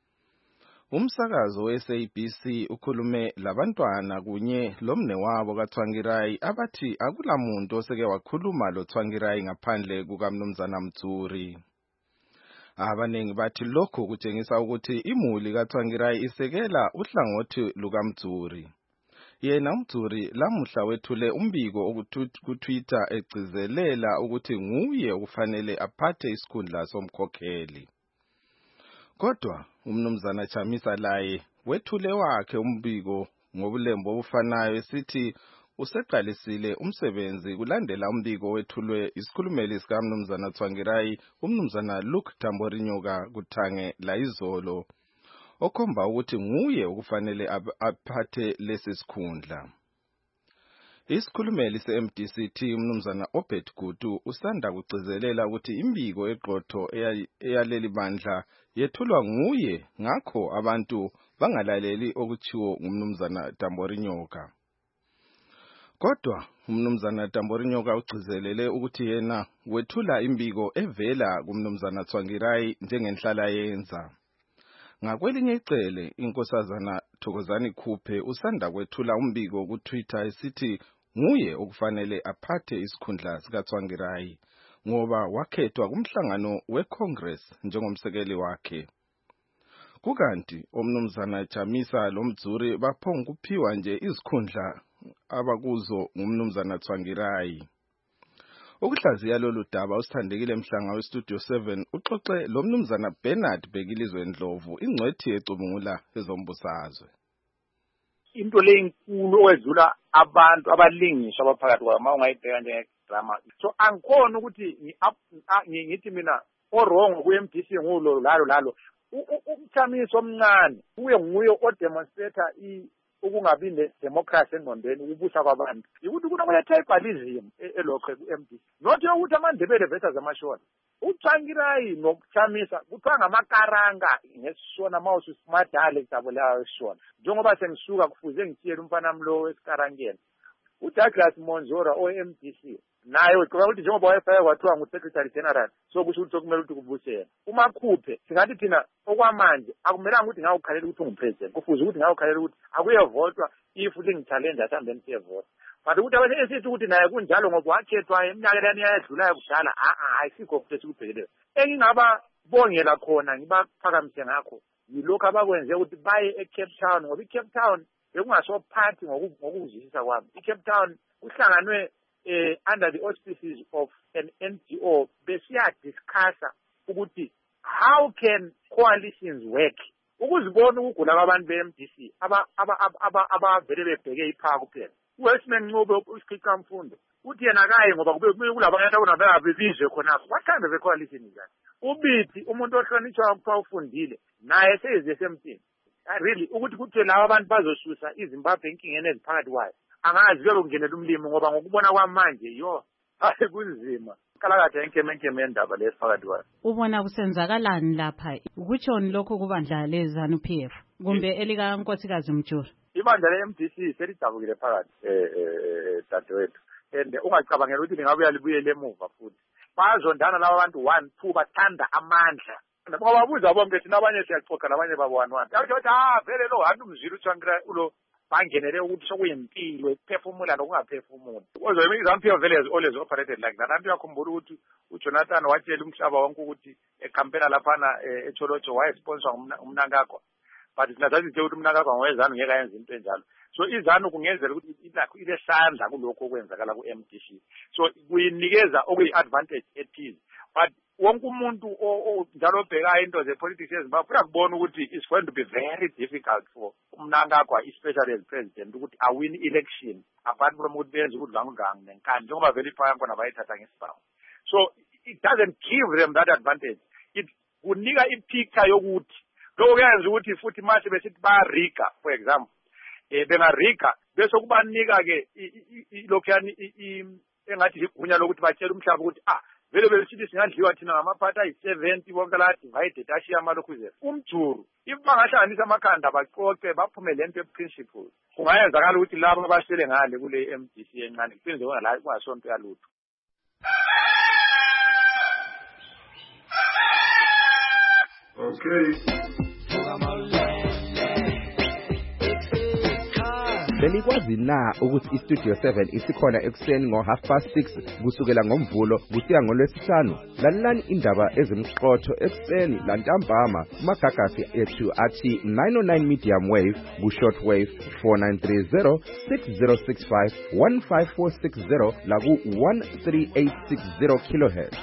Speaker 21: Umsakazo we-S A B C ukhulume labantwana kunye lomnewabo kaTsvangirai abathi akulamuntu oseke wakhuluma lo Tsvangirai ngaphandle kukaMnumzana Mudzuri. Abanengi bathi lokho kutshengisa ukuthi imuli kaTsvangirai isekela uhlangothi lukaMudzuri. Yena uMudzuri lamuhla wethule umbiko ku-Twitter egcizelela ukuthi nguye okufanele aphathe isikhundla somkhokheli. Kodwa umnumzana Chamisa laye wethule wakhe umbiko ngobulembo obufanayo esithi useqalisile umsebenzi kulandela umbiko wethulwe isikhulumeli sikaMnumzana Tsvangirai umnumzana Luke Tamborinyoka kuthange la izolo okhomba ukuthi nguye okufanele aphathe lesi sikhundla. Isikhulumeli se-M D C T umnumzana Obed Gutu usanda kugcizelela ukuthi imbiko eqotho eyaleli bandla yethulwa nguye ngakho abantu bangalaleli okuchiwo ngumnumzana Tamborinyoka. Kodwa umnumzana Tamborinyoka ugcizelele ukuthi yena wethula imbiko evela kumnumzana Tsvangirai njengenhlala yenza. Ngakwelinye icele inkosazana Thokozani Khuphe usanda kwethula umbiko ku-Twitter esithi nguye okufanele aphathe isikhundla sikaTsvangirai ngoba wakhethwa kumhlangano weCongress njengomsekeli wakhe. Kukanti omnumzana Chamisa loMdzuri baphonga kuphiwa nje izikhundla abakuzo ngumnumzana Tsvangirai. Ukuhlaziya lolu daba usithandekile mhlanga weStudio seven uxoxe lo mnumzana Bernard Bekilizwe Ndlovu ingcwethi ecubungula ezombusazwe.
Speaker 19: Into leyinkulu okwedlula abantu abalingiswa abaphakathi kwama ungayibheka njengedrama. So angikhona ukuthi ngithi mina orongo ku-M D C ngulo lalo lalo. Umthamisi omncane uye nguye odemonstrata ukungabi ne-democracy engqondweni ukubusa kwabantu. Yikuthi kunokule-tribalism elokho ku-M D C. Not yokuthi amandebele versus amashona. uTsvangirai nokuchamisa kuthiwa ngamakaranga ngesishona mawusu simadale kudabulayo esishona njengoba sengisuka kufuze ngitshiyele umfana mlo wesikarangeni uDouglas Monzora o-M D C naye uqoka ukuthi njengoba wayefake kwathiwa ngu-Secretary General so kusho ukuthi okumele ukuthi kubusele uMakhuphe singathi thina okwamanje akumelanga ukuthi ngawukhalela ukuthi ungupresident kufuze ukuthi ngawukhalela ukuthi akuyevotwa if lingithalenge athambeni siyevota but ukuthi abanye esithi ukuthi naye kunjalo ngoba wakhethwa eminyakeni eyadlulayo kudala a ayisikho ukuthi sikubhekeleyo engingaba bongela khona ngibaphakamise ngakho yilokho abakwenze ukuthi baye eCape Town ngoba iCape Town bekungasophathi ngokuzwisisa kwami iCape Town uhlanganwe eh under the auspices of an N G O besiya discussa
Speaker 5: ukuthi how can coalitions work ukuzibona ukugula kwabantu be-M D C abavele bebheke iphaka kuphela. uWestman Ncube usikhicamfundo uthi yena kaye ngoba kube kumele kulabantu ababizwe khonapho. What kind of a coalition is that? Ubithi umuntu ohlonitshwa ukupha ufundile naye seyize semthini. Really ukuthi kuthi laba abantu bazosusa iZimbabwe enkingeni eziphakathi kwayo angazi kuyobe kungenela umlimo ngoba ngokubona kwamanje yo hayi kunzima kalakade enkemenkeme yendaba lesiphakathi kwayo.
Speaker 2: Ubona kusenzakalani lapha ukutshoni lokho kubandla lezanu P F kumbe elika Nkosikazi Mjura?
Speaker 5: Ibandla le-M D C selidabukile phakathi eh dadewethu and ungacabangela ukuthi lingabuya libuyele emuva futhi bazondana laba bantu one two bathanda amandla ngobabuza bonke thina abanye siyaxoxa nabanye babo one one yathi ah vele lo hantu umzilo uTshankra ulo bangenele ukuthi sokuyimpilo ukuphefumula nokungaphefumula ozoyimi iZANU-P F vele always operated like that. Abantu yakhumbula ukuthi uJonathan watshela umhlaba wonke ukuthi ecampaign laphana eCholocho wayesponsor umnankakho but singazazi nje ukuthi umnankakho ngoweZANU ngeke ayenze into enjalo. So iZANU kungenzela ukuthi ilakho ilesandla kulokho okwenzakala ku-M D C, so kuyinikeza okuyi-advantage ethize, but wonke umuntu njalo obhekayo into ze-politics eZimbabwe uyakubona ukuthi it's going to be very difficult for umnankakho especially as president ukuthi awin election apart from ukuthi benze udlangudangu nenkani njengoba vele iphaya khona bayithatha ngesibawo. So it doesn't give them that advantage. It kunika ipicture yokuthi lokho kuyenza ukuthi futhi manje besithi bayarika for example eh bengarika bese kubanika ke lokhuyani engathi ligunya lokuthi batshela umhlaba ukuthi ah vele besithi singadliwa thina ngamaphatha ayi-seventy bonke la divided ashiya amalokhu umjuru ibangahlanganisa amakhanda baxoxe baphume lento eprinciple kungayenzakala ukuthi labo abasele ngale kule M D C encane kuphinde kona la kungasonto yalutho.
Speaker 6: Okay.
Speaker 22: Benikwazi na ukuthi iStudio seven isikhona ekuseni ngo half past six kusukela ngomvulo kusiya ngolwesihlanu? Lalelani indaba ezimxotho ekuseni lantambama kumagagasi ethu athi nine oh nine medium wave ku short wave four nine three zero six zero six five one five four six zero la ku one three eight six zero kilohertz.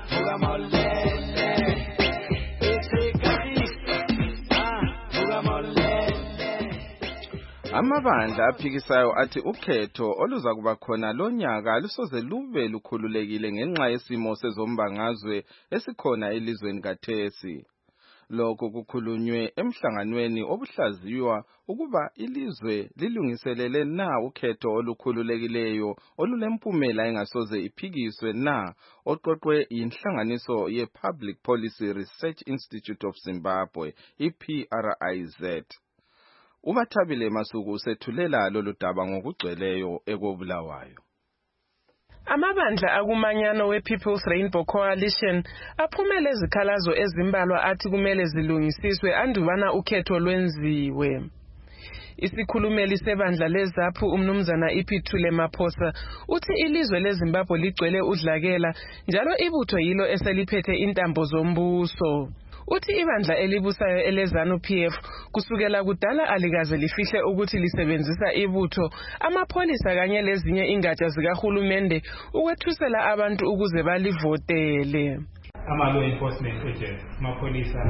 Speaker 21: Amabandla aphikisayo athi ukhetho oluza kuba khona lonyaka lusoze lube lukhululekile ngenxa yesimo sezombangazwe esikhona elizweni kathesi. Lokho kukhulunywe emhlanganweni obuhlaziywa ukuba ilizwe lilungiselele na ukhetho olukhululekileyo olulempumela engasoze iphikiswe na oqoqwe inhlanganiso ye-Public Policy Research Institute of Zimbabwe, i-P R I Z. Ubathabile Masuku usethulela lolu daba ngokugcweleyo ekobulawayo.
Speaker 23: Amabandla akumanyano we-People's Rainbow Coalition aphumele izikhalazo ezimbalwa athi kumele zilungisiswe andubana ukhetho lwenziwe. Isikhulumeli sebandla lezaphu umnumzana Iphuthule Maphosa uthi ilizwe leZimbabwe ligcwele udlakela njalo ibutho yilo eseliphethe intambo zombuso. Uthi ibandla elibusayo eleZANU P F kusukela kudala alikaze lifihle ukuthi lisebenzisa ibutho amapholisa kanye lezinye ingatsha zikahulumende ukwethusela abantu ukuze balivotele.
Speaker 24: Ama law enforcement agents, amapholisa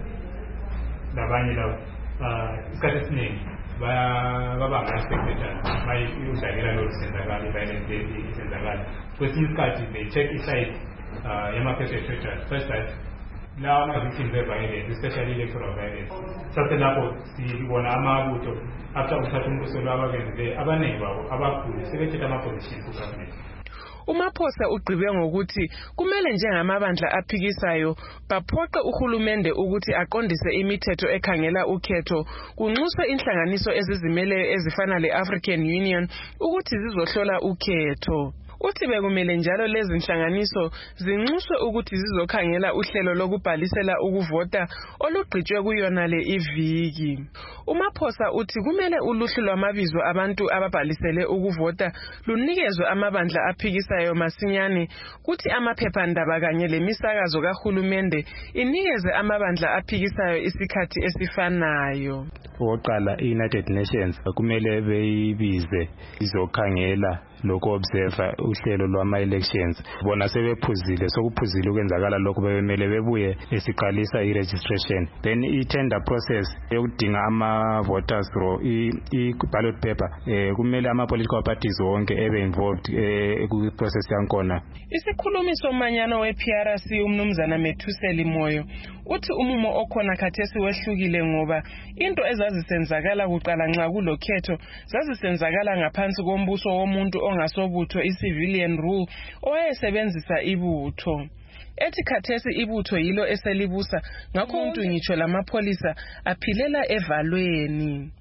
Speaker 24: labanye labo isikhathi esiningi baba ngasekretari bayudlakela lo senzakala violence isenzakala. Kwesinye isikhathi they check iside yama-perpetrators first that now I'm victims of violence, especially electoral violence. Sase lapho sibona amabutho after uthatha umbuso lwabakenze abaningi babo abakhulu sebethetha ama-positions ku-government.
Speaker 23: uMaphosa ugqibe ngokuthi kumele njengamabandla aphikisayo baphoqe uhulumende ukuthi aqondise imithetho ekhangela ukhetho kunxuswe inhlanganiso ezizimeleyo ezifana le-African Union ukuthi zizohlola ukhetho. Uthi bekumele njalo lezi nhlanganiso zinxuswe ukuthi zizokhangela uhlelo lokubhalisela ukuvota olugqitshwe kuyona le iviki. uMaphosa uthi kumele uluhlu lwamabizo abantu ababhalisele ukuvota lunikezwe amabandla aphikisayo masinyane kuthi amaphephandaba kanye lemisakazo kahulumende inikeze amabandla aphikisayo isikhathi esifanayo.
Speaker 25: Oqala iUnited Nations kumele beyibize izokhangela
Speaker 24: loku-observa uhlelo lwama-elections. Bona sebephuzile, sokuphuzile ukwenzakala lokhu bebemele bebuye esiqalisa i-registration. Then i-tender process yokudinga ama-voters roll, i-ballot paper, eh, kumele ama-political parties wonke ebe involved eh, ku-process yankona.
Speaker 23: Isikhulumi somanyano we-P R C umnumzana Methuseli Moyo uthi umumo okhona khathesi wehlukile ngoba into ezazisenzakala kuqala nxa kulokhetho zazisenzakala ngaphansi kombuso womuntu ongasobutho i-civilian rule owayesebenzisa ibutho. Ethi khathesi ibutho yilo eselibusa ngakho umuntu ngitsho lamapholisa aphilela evalweni.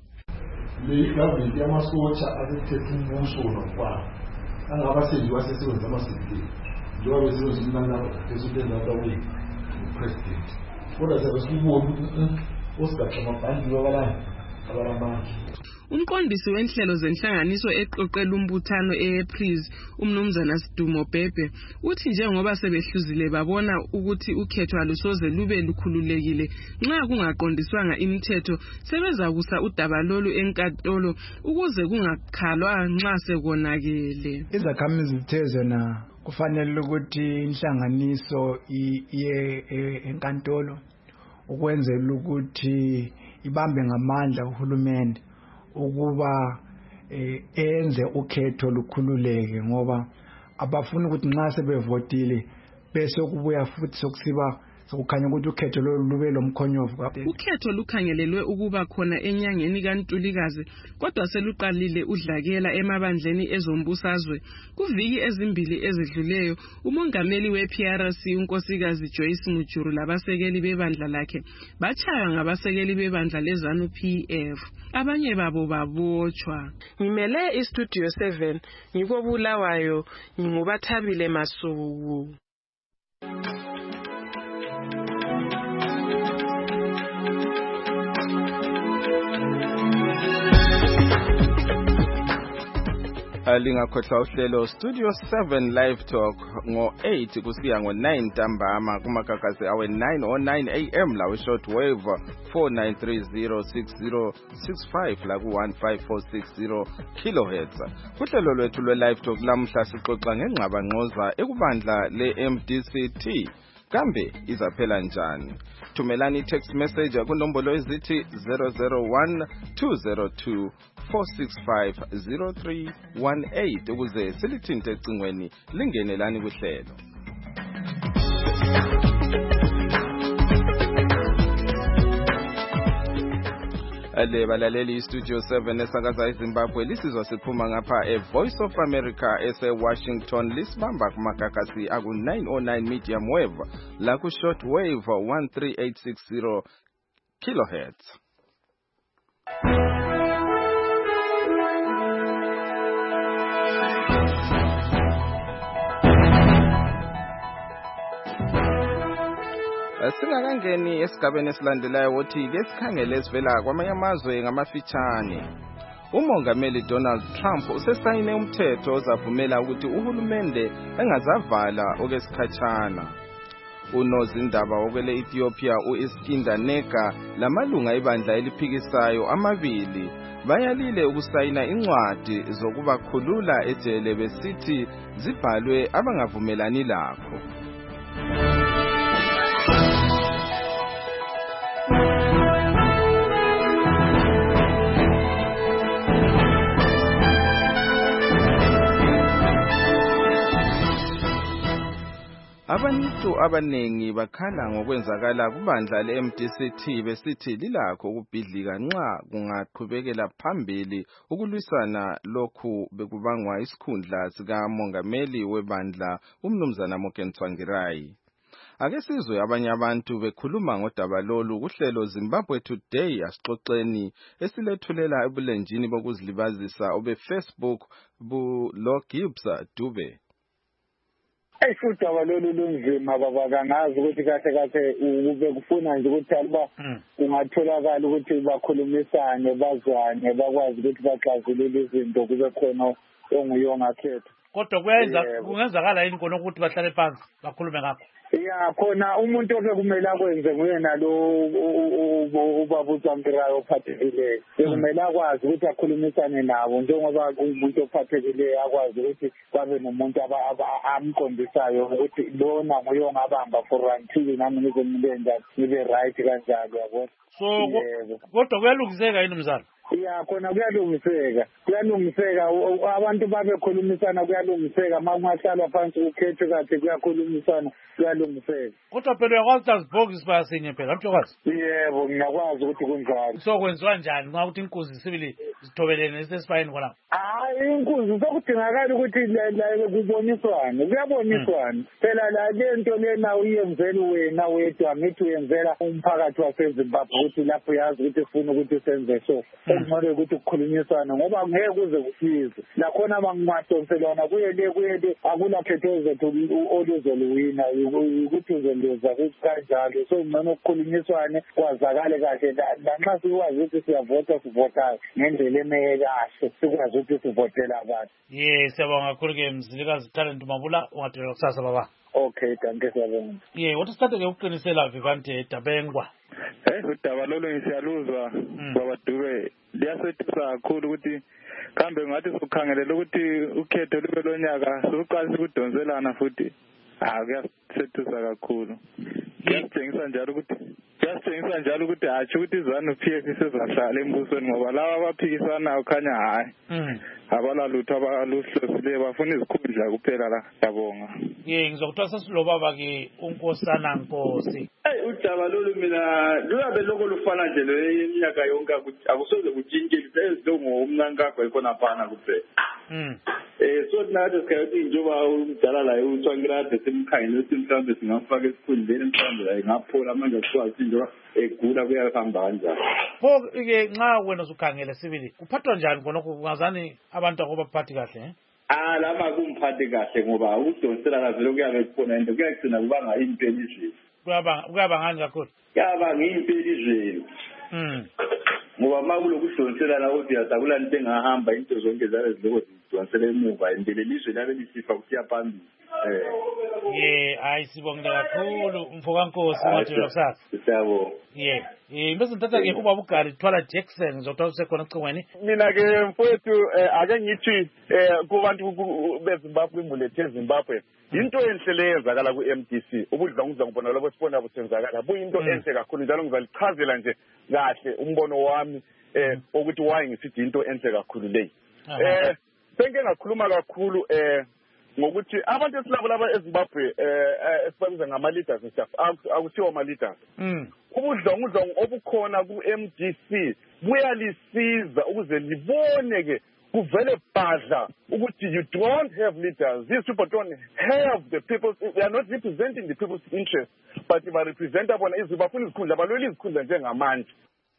Speaker 3: Le government yamasotsha asethethe umbuso nokwa angabasenziwa sesebenza amasivili njengoba besebenza imnangabo esuthenza atawe president kodwa sebesibona osigaxa amabhandi wabalani abalamandla.
Speaker 23: Umqondisi wenhlelo zenhlanganiso eqoqela umbuthano e-Pries umnumzana Sidumo Bhebhe uthi njengoba sebehluzile babona ukuthi ukhetho alusoze lube lukhululekile nxa kungaqondiswanga imithetho sebezakusa udabalolu enkantolo ukuze kungakhalwa nxa sekonakele.
Speaker 14: Izakhamizi zithe zona kufanele ukuthi inhlanganiso iye enkantolo ukwenzela ukuthi ibambe ngamandla uhulumende ukuba enze ukhetho lukhululeke ngoba abafuna ukuthi nxa sebevotile bese kubuya futhi sokusiba sokukhanya ukuthi ukhetho lube lomkhonyovu.
Speaker 23: Ukhetho lukhangelelwe ukuba khona enyangeni kaNtulikazi kodwa seluqalile udlakela emabandleni ezombusazwe. Kuviki ezimbili ezidluleyo umongameli we-P R C unkosikazi Joyce Mujuru labasekeli bebandla lakhe bachaywa ngabasekeli bebandla leZANU P F. Abanye babo babotshwa. Ngimele iStudio seven ngikobulawayo ngingubathabile Masuku.
Speaker 21: Lingakhohlwa uhlelo Studio seven Live Talk ngo eight kusiya ngo nine ntambama kumakakasi awe nine oh nine A M la short wave four nine three zero six zero six five la ku one five four six zero kilohertz. Uhlelo lwethu lwe Live Talk lamhla sixoxa ngengqaba ngqoza ekubandla le M D C T. Kambe izaphela njani? Thumelani text message kunombolo ezithi zero zero one two zero two four six five zero three one eight ukuze silithinte ecingweni lingenelani kuhlelo. Ale balaleli Studio seven esakaza eZimbabwe lisizwa siphuma ngapha e Voice of America ese Washington lisibamba kumakakasi aku nine oh nine medium wave la ku short wave one three eight six zero kilohertz. Singakangeni esigabeni esilandelayo wothi ke sikhangele esivela kwamanye amazwe ngamafitshane. Umongameli Donald Trump usesayine umthetho ozavumela ukuthi uhulumende engazavala okwesikhatshana. Unozindaba wokwele Ethiopia uIskinda Nega lamalunga ibandla eliphikisayo amabili bayalile ukusayina incwadi zokubakhulula ejele besithi zibhalwe abangavumelani lakho. Abantu abanengi bakhala ngokwenzakala kubandla le-M D C T besithi lilakho ukubhidlika nxa kungaqhubekela phambili ukulwisana lokhu bekubangwa isikhundla sikamongameli webandla umnumzana Morgan Tsvangirai. Ake sizwe abanye abantu bekhuluma ngodaba lolu kuhlelo Zimbabwe Today asixoxeni esilethulela ebulenjini bokuzilibazisa obe Facebook bu Lo Gibbs Dube.
Speaker 5: Hey futhi abalolu lunzima baba kangazi ukuthi kahle kahle ube kufuna nje ukuthi aliba kungatholakala ukuthi bakhulumisane bazwane bakwazi ukuthi baxazulule izinto kube khona onguyonga khetho.
Speaker 20: kodwa kuyenza
Speaker 19: Yebo.
Speaker 20: kungenzakala yini kona ukuthi bahlale phansi bakhulume ngakho
Speaker 19: ya khona umuntu obekumele akwenze nguyena lo ubaba uTsampirayo ophathekileyo bekumele akwazi ukuthi akhulumisane nabo njengoba umuntu ophathekileyo akwazi ukuthi babe nomuntu amqondisayo ukuthi lona nguye ongabamba for until nami ngizomile njani ngibe right kanjalo yabo
Speaker 20: so kodwa kuyalungiseka yini mzala
Speaker 19: ya khona kuyalungiseka kuyalungiseka abantu babekhulumisana kuyalungiseka uma ungahlalwa phansi ukhethe kathi kuyakhulumisana kuyalungiseka
Speaker 20: kodwa phela uyakwazi ukuthi azibhokisi basinye phela mhlokwazi
Speaker 19: yebo ngiyakwazi ukuthi kunjalo
Speaker 20: so kwenziwa njani nxa ukuthi inkunzi sibili zithobelene nesesifayini khona
Speaker 19: hayi inkunzi sokudingakala ukuthi la kuboniswane kuyaboniswana phela la lento lena uyenzela wena wedwa ngithi uyenzela umphakathi waseZimbabwe ukuthi lapho yazi ukuthi ufuna ukuthi senze so ngicela ukuthi ukukhulunyisana ngoba ngeke kuze kusize lakhona bangimadonselana kuye le kuye le akulakhetho zethu oluzoluwina ukuthi uzendoza kanjalo so ngcono ukukhulunyiswane kwazakale kahle lanxa sikwazi ukuthi siyavota sivotayo ngendlela emeye kahle sikwazi ukuthi sivotela abantu
Speaker 20: ye siyabonga kakhulu ke mzilikazi Talent Mabula ungadelela kusasa baba
Speaker 19: okay danke siyabonga
Speaker 20: ye wathi sithathe ke ukuqinisela Vivante Dabengwa
Speaker 7: Eh udaba lolo ngisiyaluzwa baba Dube liyasethusa kakhulu ukuthi kambe ngathi sokukhangelela ukuthi ukhetho libe lonyaka sokuqalisa ukudonselana futhi ah kuyasethusa kakhulu kuyatshengisa njalo ukuthi kuyatshengisa njalo ukuthi hathi ukuthi izanu P F sezahlala embusweni ngoba laba abaphikisana ukhanya hayi abalalutho abaluhlosile bafuna izikhundla kuphela la yabonga
Speaker 20: ye ngizokuthiwa sesiloba baba ke unkosana Nkosi
Speaker 8: hey udaba lolu mina luyabe lokho lufana nje leminyaka yonke akusoze kutshintshile ezinto umnankakho ikhona phana kuphela
Speaker 20: mm
Speaker 8: eh so nathi sikhathi njengoba umdala la uTswangirade simkhangile ukuthi mhlawumbe singafaka esikhundleni mhlawumbe la ngaphola manje sikwazi njengoba egula kuyahamba kanjani
Speaker 20: pho ke nxa wena usukhangele sibili kuphathwa njani khonokho kungazani abantu akubaphathi kahle eh
Speaker 8: ah lama kumphathi kahle ngoba ukudonsela vele kuyabe khona into kuyagcina kubanga impela izwe
Speaker 20: kuyaba kuyaba ngani kakhulu
Speaker 8: kuyaba ngimpela izwe
Speaker 20: mm
Speaker 8: ngoba makulokudonsela la uthi yasakula into engahamba into zonke zale ziloko zidonsela emuva indlela ilizwe labe lisifa kusiya phambili eh
Speaker 20: ye hayi sibongile kakhulu mfoka Nkosi ungadelela kusasa
Speaker 8: siyabo
Speaker 20: ye eh bese ngithatha ke ubaba uGari Thwala Jackson ngizothatha usekhona ecingweni
Speaker 9: mina ke mfowethu ake ngithi kubantu beZimbabwe imbulethe eZimbabwe into enhle leyenzakala ku-M D C ubudlangudla ngibona labo sibona busenzakala buyinto enhle kakhulu njalo ngizalichazela nje kahle umbono wami eh ukuthi why ngisithi into enhle kakhulu leyi eh senke ngakhuluma kakhulu eh ngokuthi abantu esilabo laba eZimbabwe eh esibabiza ngama leaders and stuff akuthiwa ama leaders
Speaker 20: mm
Speaker 9: ubudlangudla obukhona ku-M D C buyalisiza ukuze libone ke kuvele badla ukuthi you don't have leaders. These people don't have the people, they are not representing the people's interests, but they represent abona izibafuna izikhundla balwela izikhundla njengamanje.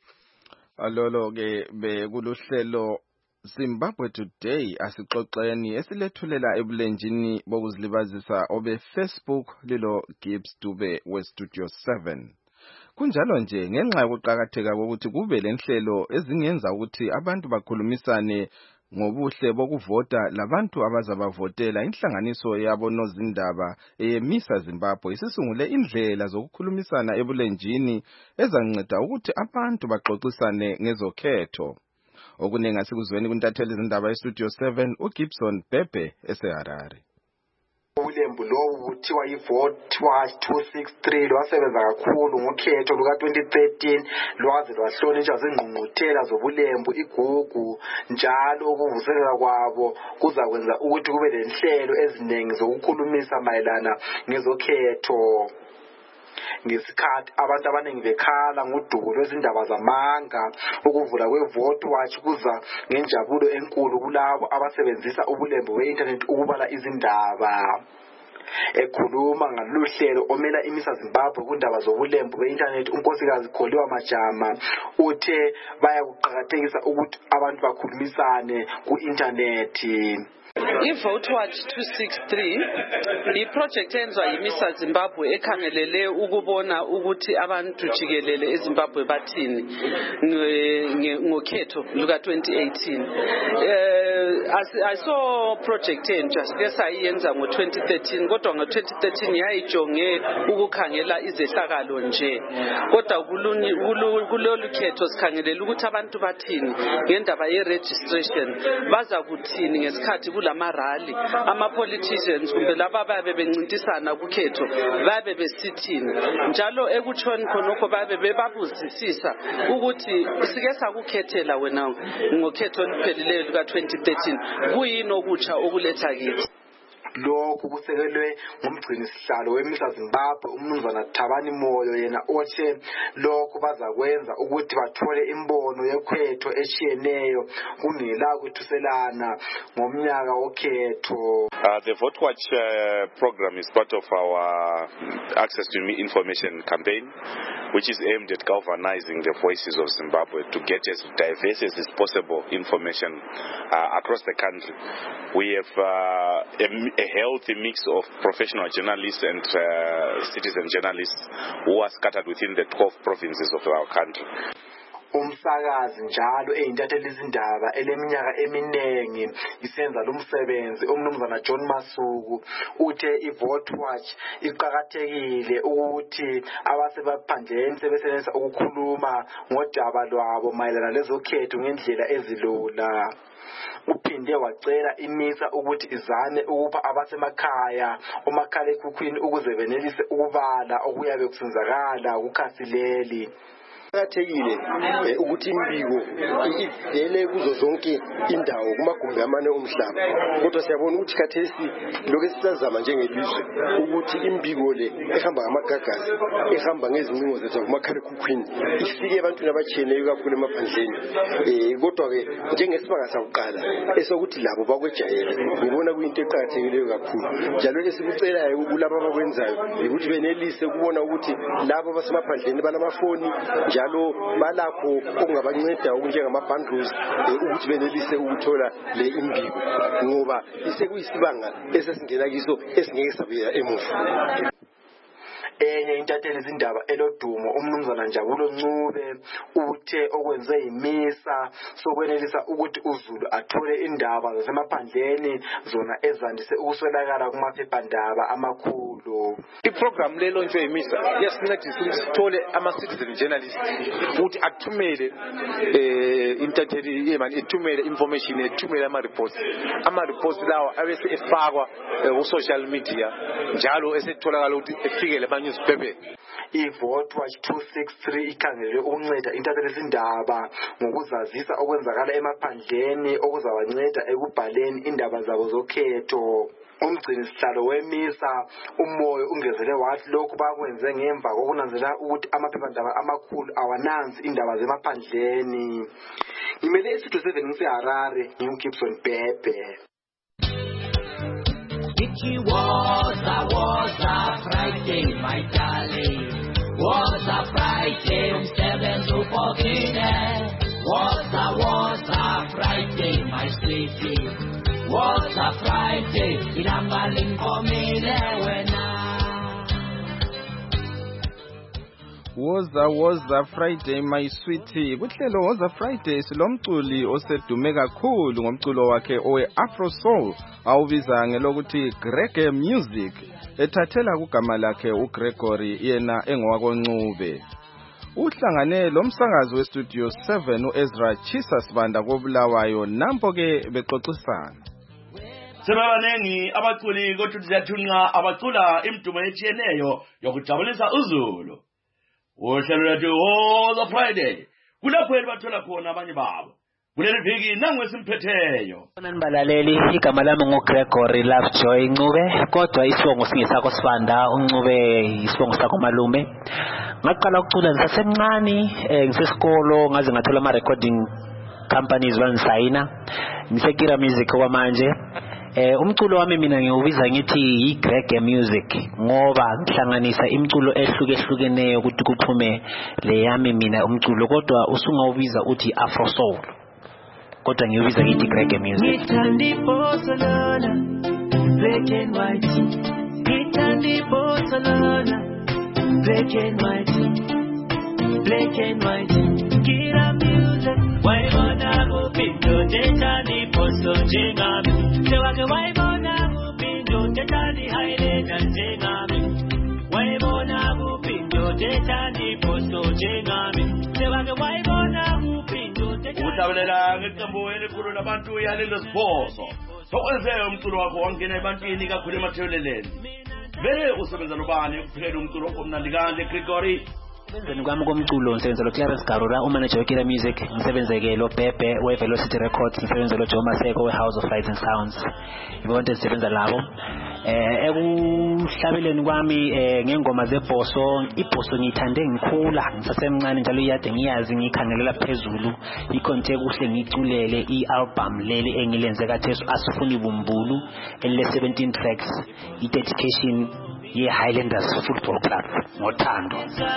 Speaker 21: Alolo ke bekuluhlelo Zimbabwe Today asixoxeni esilethulela ebulenjini bokuzilibazisa obe Facebook lilo Gibbs Dube we Studio seven. Kunjalo nje ngenxa yokuqhakatheka kokuthi kube lenhlelo ezingenza ukuthi abantu bakhulumisane ngobuhle bokuvota labantu abazabavotela inhlanganiso yabo nozindaba emisa Zimbabwe isisungule indlela zokukhulumisana ebulenjini ezanceda ukuthi abantu baxoxisane ngezokhetho. Okunenga sikuzweni kuntatheli izindaba eStudio seven uGibson Bebe eseHarare.
Speaker 11: Ulembu lowu kuthiwa ivote watch two sixty-three lwasebenza kakhulu ngokhetho luka twenty thirteen lwaze lwahlonishwa zingqungquthela zobulembu igugu njalo ukuvuselela kwabo kuzakwenza ukuthi kube lenhlelo eziningi zokukhulumisa mayelana ngezokhetho. Ngesikhathi abantu abaningi bekhala ngodubo lwezindaba zamanga ukuvula kwevote watch kuza ngenjabulo enkulu kulabo abasebenzisa ubulembu be-internet ukubala izindaba. Ekhuluma ngaluhlelo omela imisa Zimbabwe kundaba zobulembu be-internet unkosikazi Kholiwa Majama uthe bayakuqhakathekisa ukuthi abantu bakhulumisane ku-internet.
Speaker 25: iVote Watch two sixty-three iproject enziwa yimisa Zimbabwe ekhangelele ukubona ukuthi abantu jikelele eZimbabwe bathini ngokhetho luka twenty eighteen. Eh As- I saw project entsha sike sayenza ngo twenty thirteen kodwa ngo twenty thirteen yayijonge ukukhangela izehlakalo nje kodwa kulunye kulu- kulolu khetho sikhangelela ukuthi abantu bathini ngendaba ye registration baza kuthini ngesikhathi kulama rally ama politicians kumbe laba babe bencintisana kukhetho babe besithini njalo ekutshoni khonokho babe bebabuzisisa ukuthi sike sakukhethela wena ngokhetho olupheleleyo luka twenty thirteen kuyini okutsha okuletha kithi.
Speaker 11: Lokhu kusekelwe ngumgcini sihlalo weMisa Zimbabwe umnumzana Thabani Moyo yena othe lokhu bazakwenza ukuthi bathole imbono yekhetho eshiyeneyo kungela kwethuselana ngomnyaka wokhetho.
Speaker 10: Uh, the Vote Watch uh, program is part of our access to information campaign, which is aimed at galvanizing the voices of Zimbabwe to get as diverse as is possible information uh, across the country. We have uh, a, a healthy mix of professional journalists and uh, citizen journalists who are scattered within the twelve provinces of our country.
Speaker 11: Umsakazi njalo eyintatheli izindaba eleminyaka eminengi isenza lo msebenzi umnumzana John Masuku uthe iVote Watch iqhakathekile ukuthi abasebaphandleni sebesebenzisa ukukhuluma ngodaba lwabo mayelana lezokhetho ngendlela ezilula. Uphinde wacela iMisa ukuthi izame ukupha abasemakhaya umakhalekhukhwini ukuze benelise ukubala okuyabe kusinzakala kuKhasileli.
Speaker 12: Kuqakathekile ukuthi imbiko ivele kuzo zonke indawo kumagumbi amane omhlaba kodwa siyabona ukuthi khathesi lokho esisazama njengelizwe ukuthi imbiko le ehamba ngamagagasi ehamba ngezincingo zethu kumakhalekhukhwini ifike ebantwini abatshiyeneyo kakhulu emaphandleni eh kodwa ke njengesibanga sakuqala esokuthi labo bakwejayela ngibona kuyinto eqhakathekileyo kakhulu njalo esikucelayo kulabo abakwenzayo ukuthi benelise ukubona ukuthi labo basemaphandleni banamafoni njalo balakho okungabanceda okunjengama bundles ukuthi benelise ukuthola le imbiko ngoba isekuyisibanga esesingena kiso esingeke sabuya emuva.
Speaker 11: Enye intatheli izindaba elodumo umnumzana Njabulo Ncube uthe okwenze iMisa sokwenelisa ukuthi uZulu athole indaba zasemaphandleni zona ezandise ukuswelakala kumaphephandaba amakhulu.
Speaker 13: Iprogram lelo nje iMisa yasincedisa ukuthi sithole ama citizen journalists ukuthi athumele eh intatheli yemali ithumele information ethumele ama reports ama reports lawo abese efakwa ku social media njalo esetholakala ukuthi efikele abanye newspaper.
Speaker 11: iVote Watch two sixty-three ikhangelele ukunceda intatheli izindaba ngokuzazisa okwenzakala emaphandleni okuzawanceda ekubhaleni indaba zabo zokhetho. Umgcini sihlalo weMisa uMoyo ungezele wathi lokhu bakwenze ngemva kokunanzela ukuthi amaphephandaba amakhulu awananzi indaba zemaphandleni. Ngimele iStudio seven ngiseHarare ngimGibson Bhebhe.
Speaker 6: It was a was a Friday, my darling. Was a Friday, um seven to fourteen. Was a was a Friday, my sweetie. Was a Friday, in a maling for me when
Speaker 21: Woza woza Friday my sweetie. Kuhlelo woza Friday silomculi osedume kakhulu ngomculo wakhe owe Afro Soul awubiza ngelokuthi Reggae Music ethathela kugama lakhe uGregory yena engowakwaNcube. Uhlangane lomsakazi weStudio seven uEzra Chisa Sibanda koBulawayo nampo ke bexoxisana.
Speaker 15: Sebabanengi abaculi kodwa siyathunqa abacula imidumo etshiyeneyo yokujabulisa uZulu. Uhlelo lwethu Woza Friday kulapho elibathola khona abanye babo. Kuleli viki nangwesimphetheyo.
Speaker 16: Balaleli igama lami ngoGregory Lovejoy Ncube kodwa isibongo singesakho Sibanda uNcube isibongo sakho malume. Ngaqala ukucula ngisasemncane ngisesikolo ngaze ngathola ama recording companies bangisayina ngisekira music kwamanje. Eh umculo wami mina ngiubiza ngithi iGreggae Music ngoba ngihlanganisa imiculo ehlukehlukeneyo ukuthi kuphume le yami mina umculo kodwa usungawubiza uthi Afro Soul kodwa ngiubiza ngithi iGreggae Music.
Speaker 6: Ngithandi Barcelona black and white. Ngithandi Barcelona black and white. Black and white. Get a music Waibona kupindo tetani posto jengami Sewake waibona kupindo tetani haileta jengami Waibona kupindo tetani posto jengami Sewake waibona kupindo tetani
Speaker 15: Utabelela ngeqembu elikhulu labantu yalelo siphoso Sokwenze umculo wakho wangena ebantwini kakhulu emathebeleleni Vele usebenza lobani ukuphela umculo omnandi kanje Gregory
Speaker 16: Benzeni kwami komculo ngisebenza lo Clarence Garura umanager weKila Music ngisebenzeke lo Bebe we Velocity Records ngisebenza lo Joe Maseko we House of Lights and Sounds ibonke sisebenza labo eh ekuhlabeleni kwami eh ngengoma zebhoso ibhoso ngithande ngikhula ngisasemncane njalo iyade ngiyazi ngikhangelela phezulu ikonte kuhle ngiculele ialbum leli engilenze kaThesu asifuni bumbulu ele seventeen tracks idedication ye Highlanders Football Club ngothando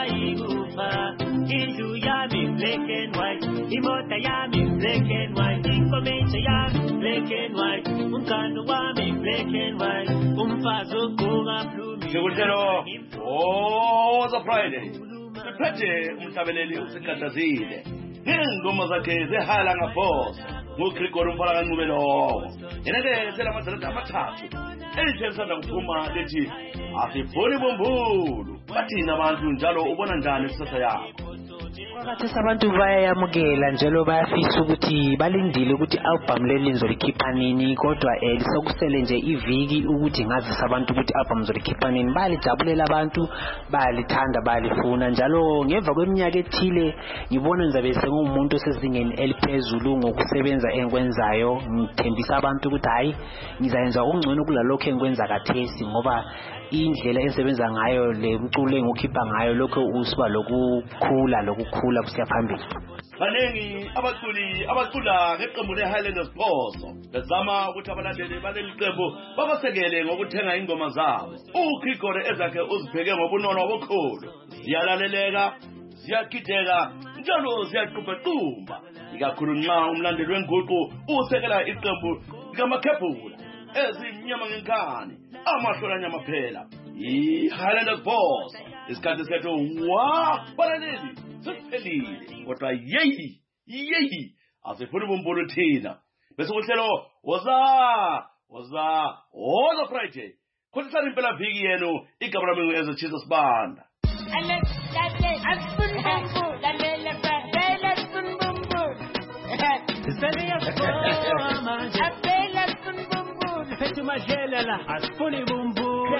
Speaker 6: Indlu yami black and white imota yami black and white information yami black and white umkano wami black and white umfazi ogqoka blue
Speaker 15: Sekuhlelo oh the Friday Siphethe umhlabeleli usikhathazile ngengoma zakhe zehala ngaphosa ngoGregory Mfala kaNcube lo yenake selamadala amathathu elithensanda kuphuma lethi asifuni bombulu bathina abantu njalo ubona njani isasa yakho
Speaker 16: Kwathi abantu bayayamukela njalo bayafisa ukuthi balindile ukuthi album leli nizolikhipha nini kodwa eh lisokusele nje iviki ukuthi ngazisa abantu ukuthi album nizolikhipha nini balijabulela abantu balithanda balifuna njalo ngemva kweminyaka ethile ngibona nizabe sengumuntu osezingeni eliphezulu ngokusebenza enkwenzayo ngithembisa abantu ukuthi hayi ngizayenza okungcono kulalokho engikwenza kathesi ngoba indlela esebenza ngayo le mculo engikhipha ngayo lokho usiba lokukhula lokukhula kusiya phambili
Speaker 15: Baningi abaculi abacula ngeqembu leHighlanders Phoso bezama ukuthi abalandeli baleli qembu babasekele ngokuthenga ingoma zabo uGregory ezakhe uzipheke ngobunono obukhulu ziyalaleleka ziyagideka njalo ziyaqhubaqumba ikakhulu nxa umlandeli wenguqu usekela iqembu likaMakhebhula ezimnyama ngenkani amahlola nyama phela iHighlanders Phoso isikhathi sethu wa balaleli siphelile kodwa yeyi yeyi asifuni bombulu thina bese kuhlelo woza woza woza Friday kholisana impela viki yenu igama lami ngu Jesus Banda
Speaker 6: Alex Alex asifuni bombulu lalela phela asifuni bombulu Seliya soma apela asifuni bombulu Phethu majelela asifuni bombulu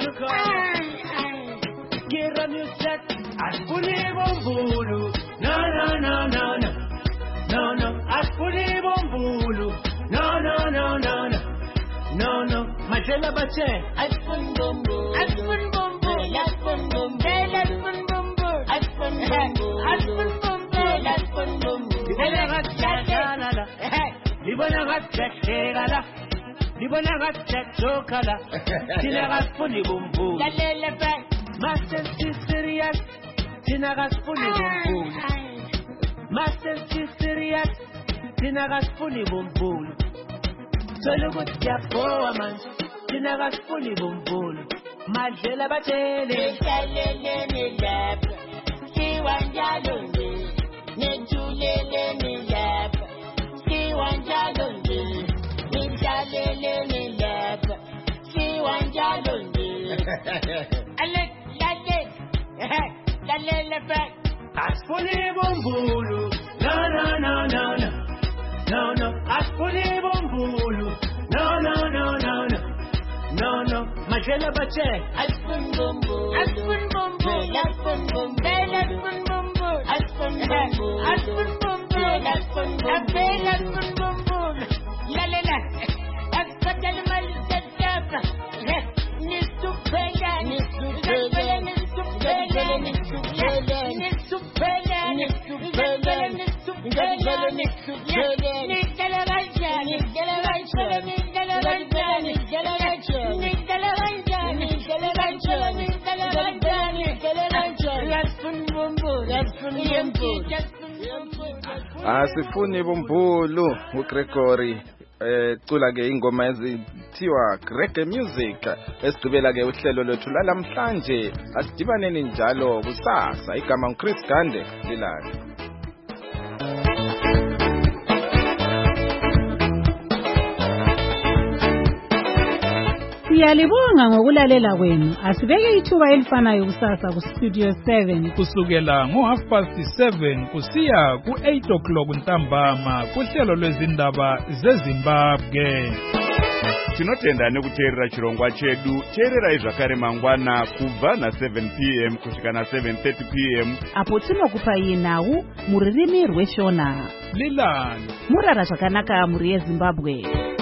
Speaker 6: Kira music asifuni bombulu No, no, no, no, no, no, no. Asifuni bombulu. No, no, no, no, no, no, no. Majela bache. Asifuni bombulu. Asifuni bombulu. Asifuni bombulu. Asifuni bombulu. Asifuni bombulu. Asifuni bombulu. Asifuni bombulu. Libona gatshakala. Libona gatshakala. Libona gatshakala. Tina asifuni bombulu. Lalela back. Master serious. Tina asifuni bombulu. Master serious. Tina asifuni bombulu. Solo ukuthi yafowa manje. Tina asifuni bombulu. Majela batele. Shalele nilapha. Siwa njalo nje. Nethulele nilapha. Siwa njalo nje. Nishalele nilapha. Siwa njalo nje. Alex, Alex. Lalela back. Asifuni bombulu. No, no, no, no, no. No, no. Asifuni bombulu. No, no, no, no, no. No, no. Majela bache. Asifuni bombulu. Asifuni bombulu. Asifuni bombulu. Asifuni bombulu. Asifuni bombulu. Asifuni bombulu. Asifuni bombulu. Asifuni bombulu. Lalela. Asipatele mali tetapa. Nisupela. Nisupela. Nisupela. Nisupela.
Speaker 21: Asifuni bombulu uGregory eh cula ke ingoma ezithiwa reggae music esigcibela ke uhlelo lwethu lalamhlanje asidibaneni njalo kusasa igama uChris Gande lilana
Speaker 1: Siyalibonga ngokulalela kwenu. Asibeke ithuba elifanayo kusasa ku Studio seven.
Speaker 2: Kusukela ngo half past seven kusiya ku eight o'clock ntambama kuhlelo lwezindaba zeZimbabwe.
Speaker 4: Tinotenda nekuteerera chirongwa chedu. Teererai zvakare mangwana kubva na seven p m kusvika na seven thirty p m
Speaker 17: apo tinokupai nhau muririmi rweshona.
Speaker 2: Lilani
Speaker 17: murara zvakanaka muri yeZimbabwe.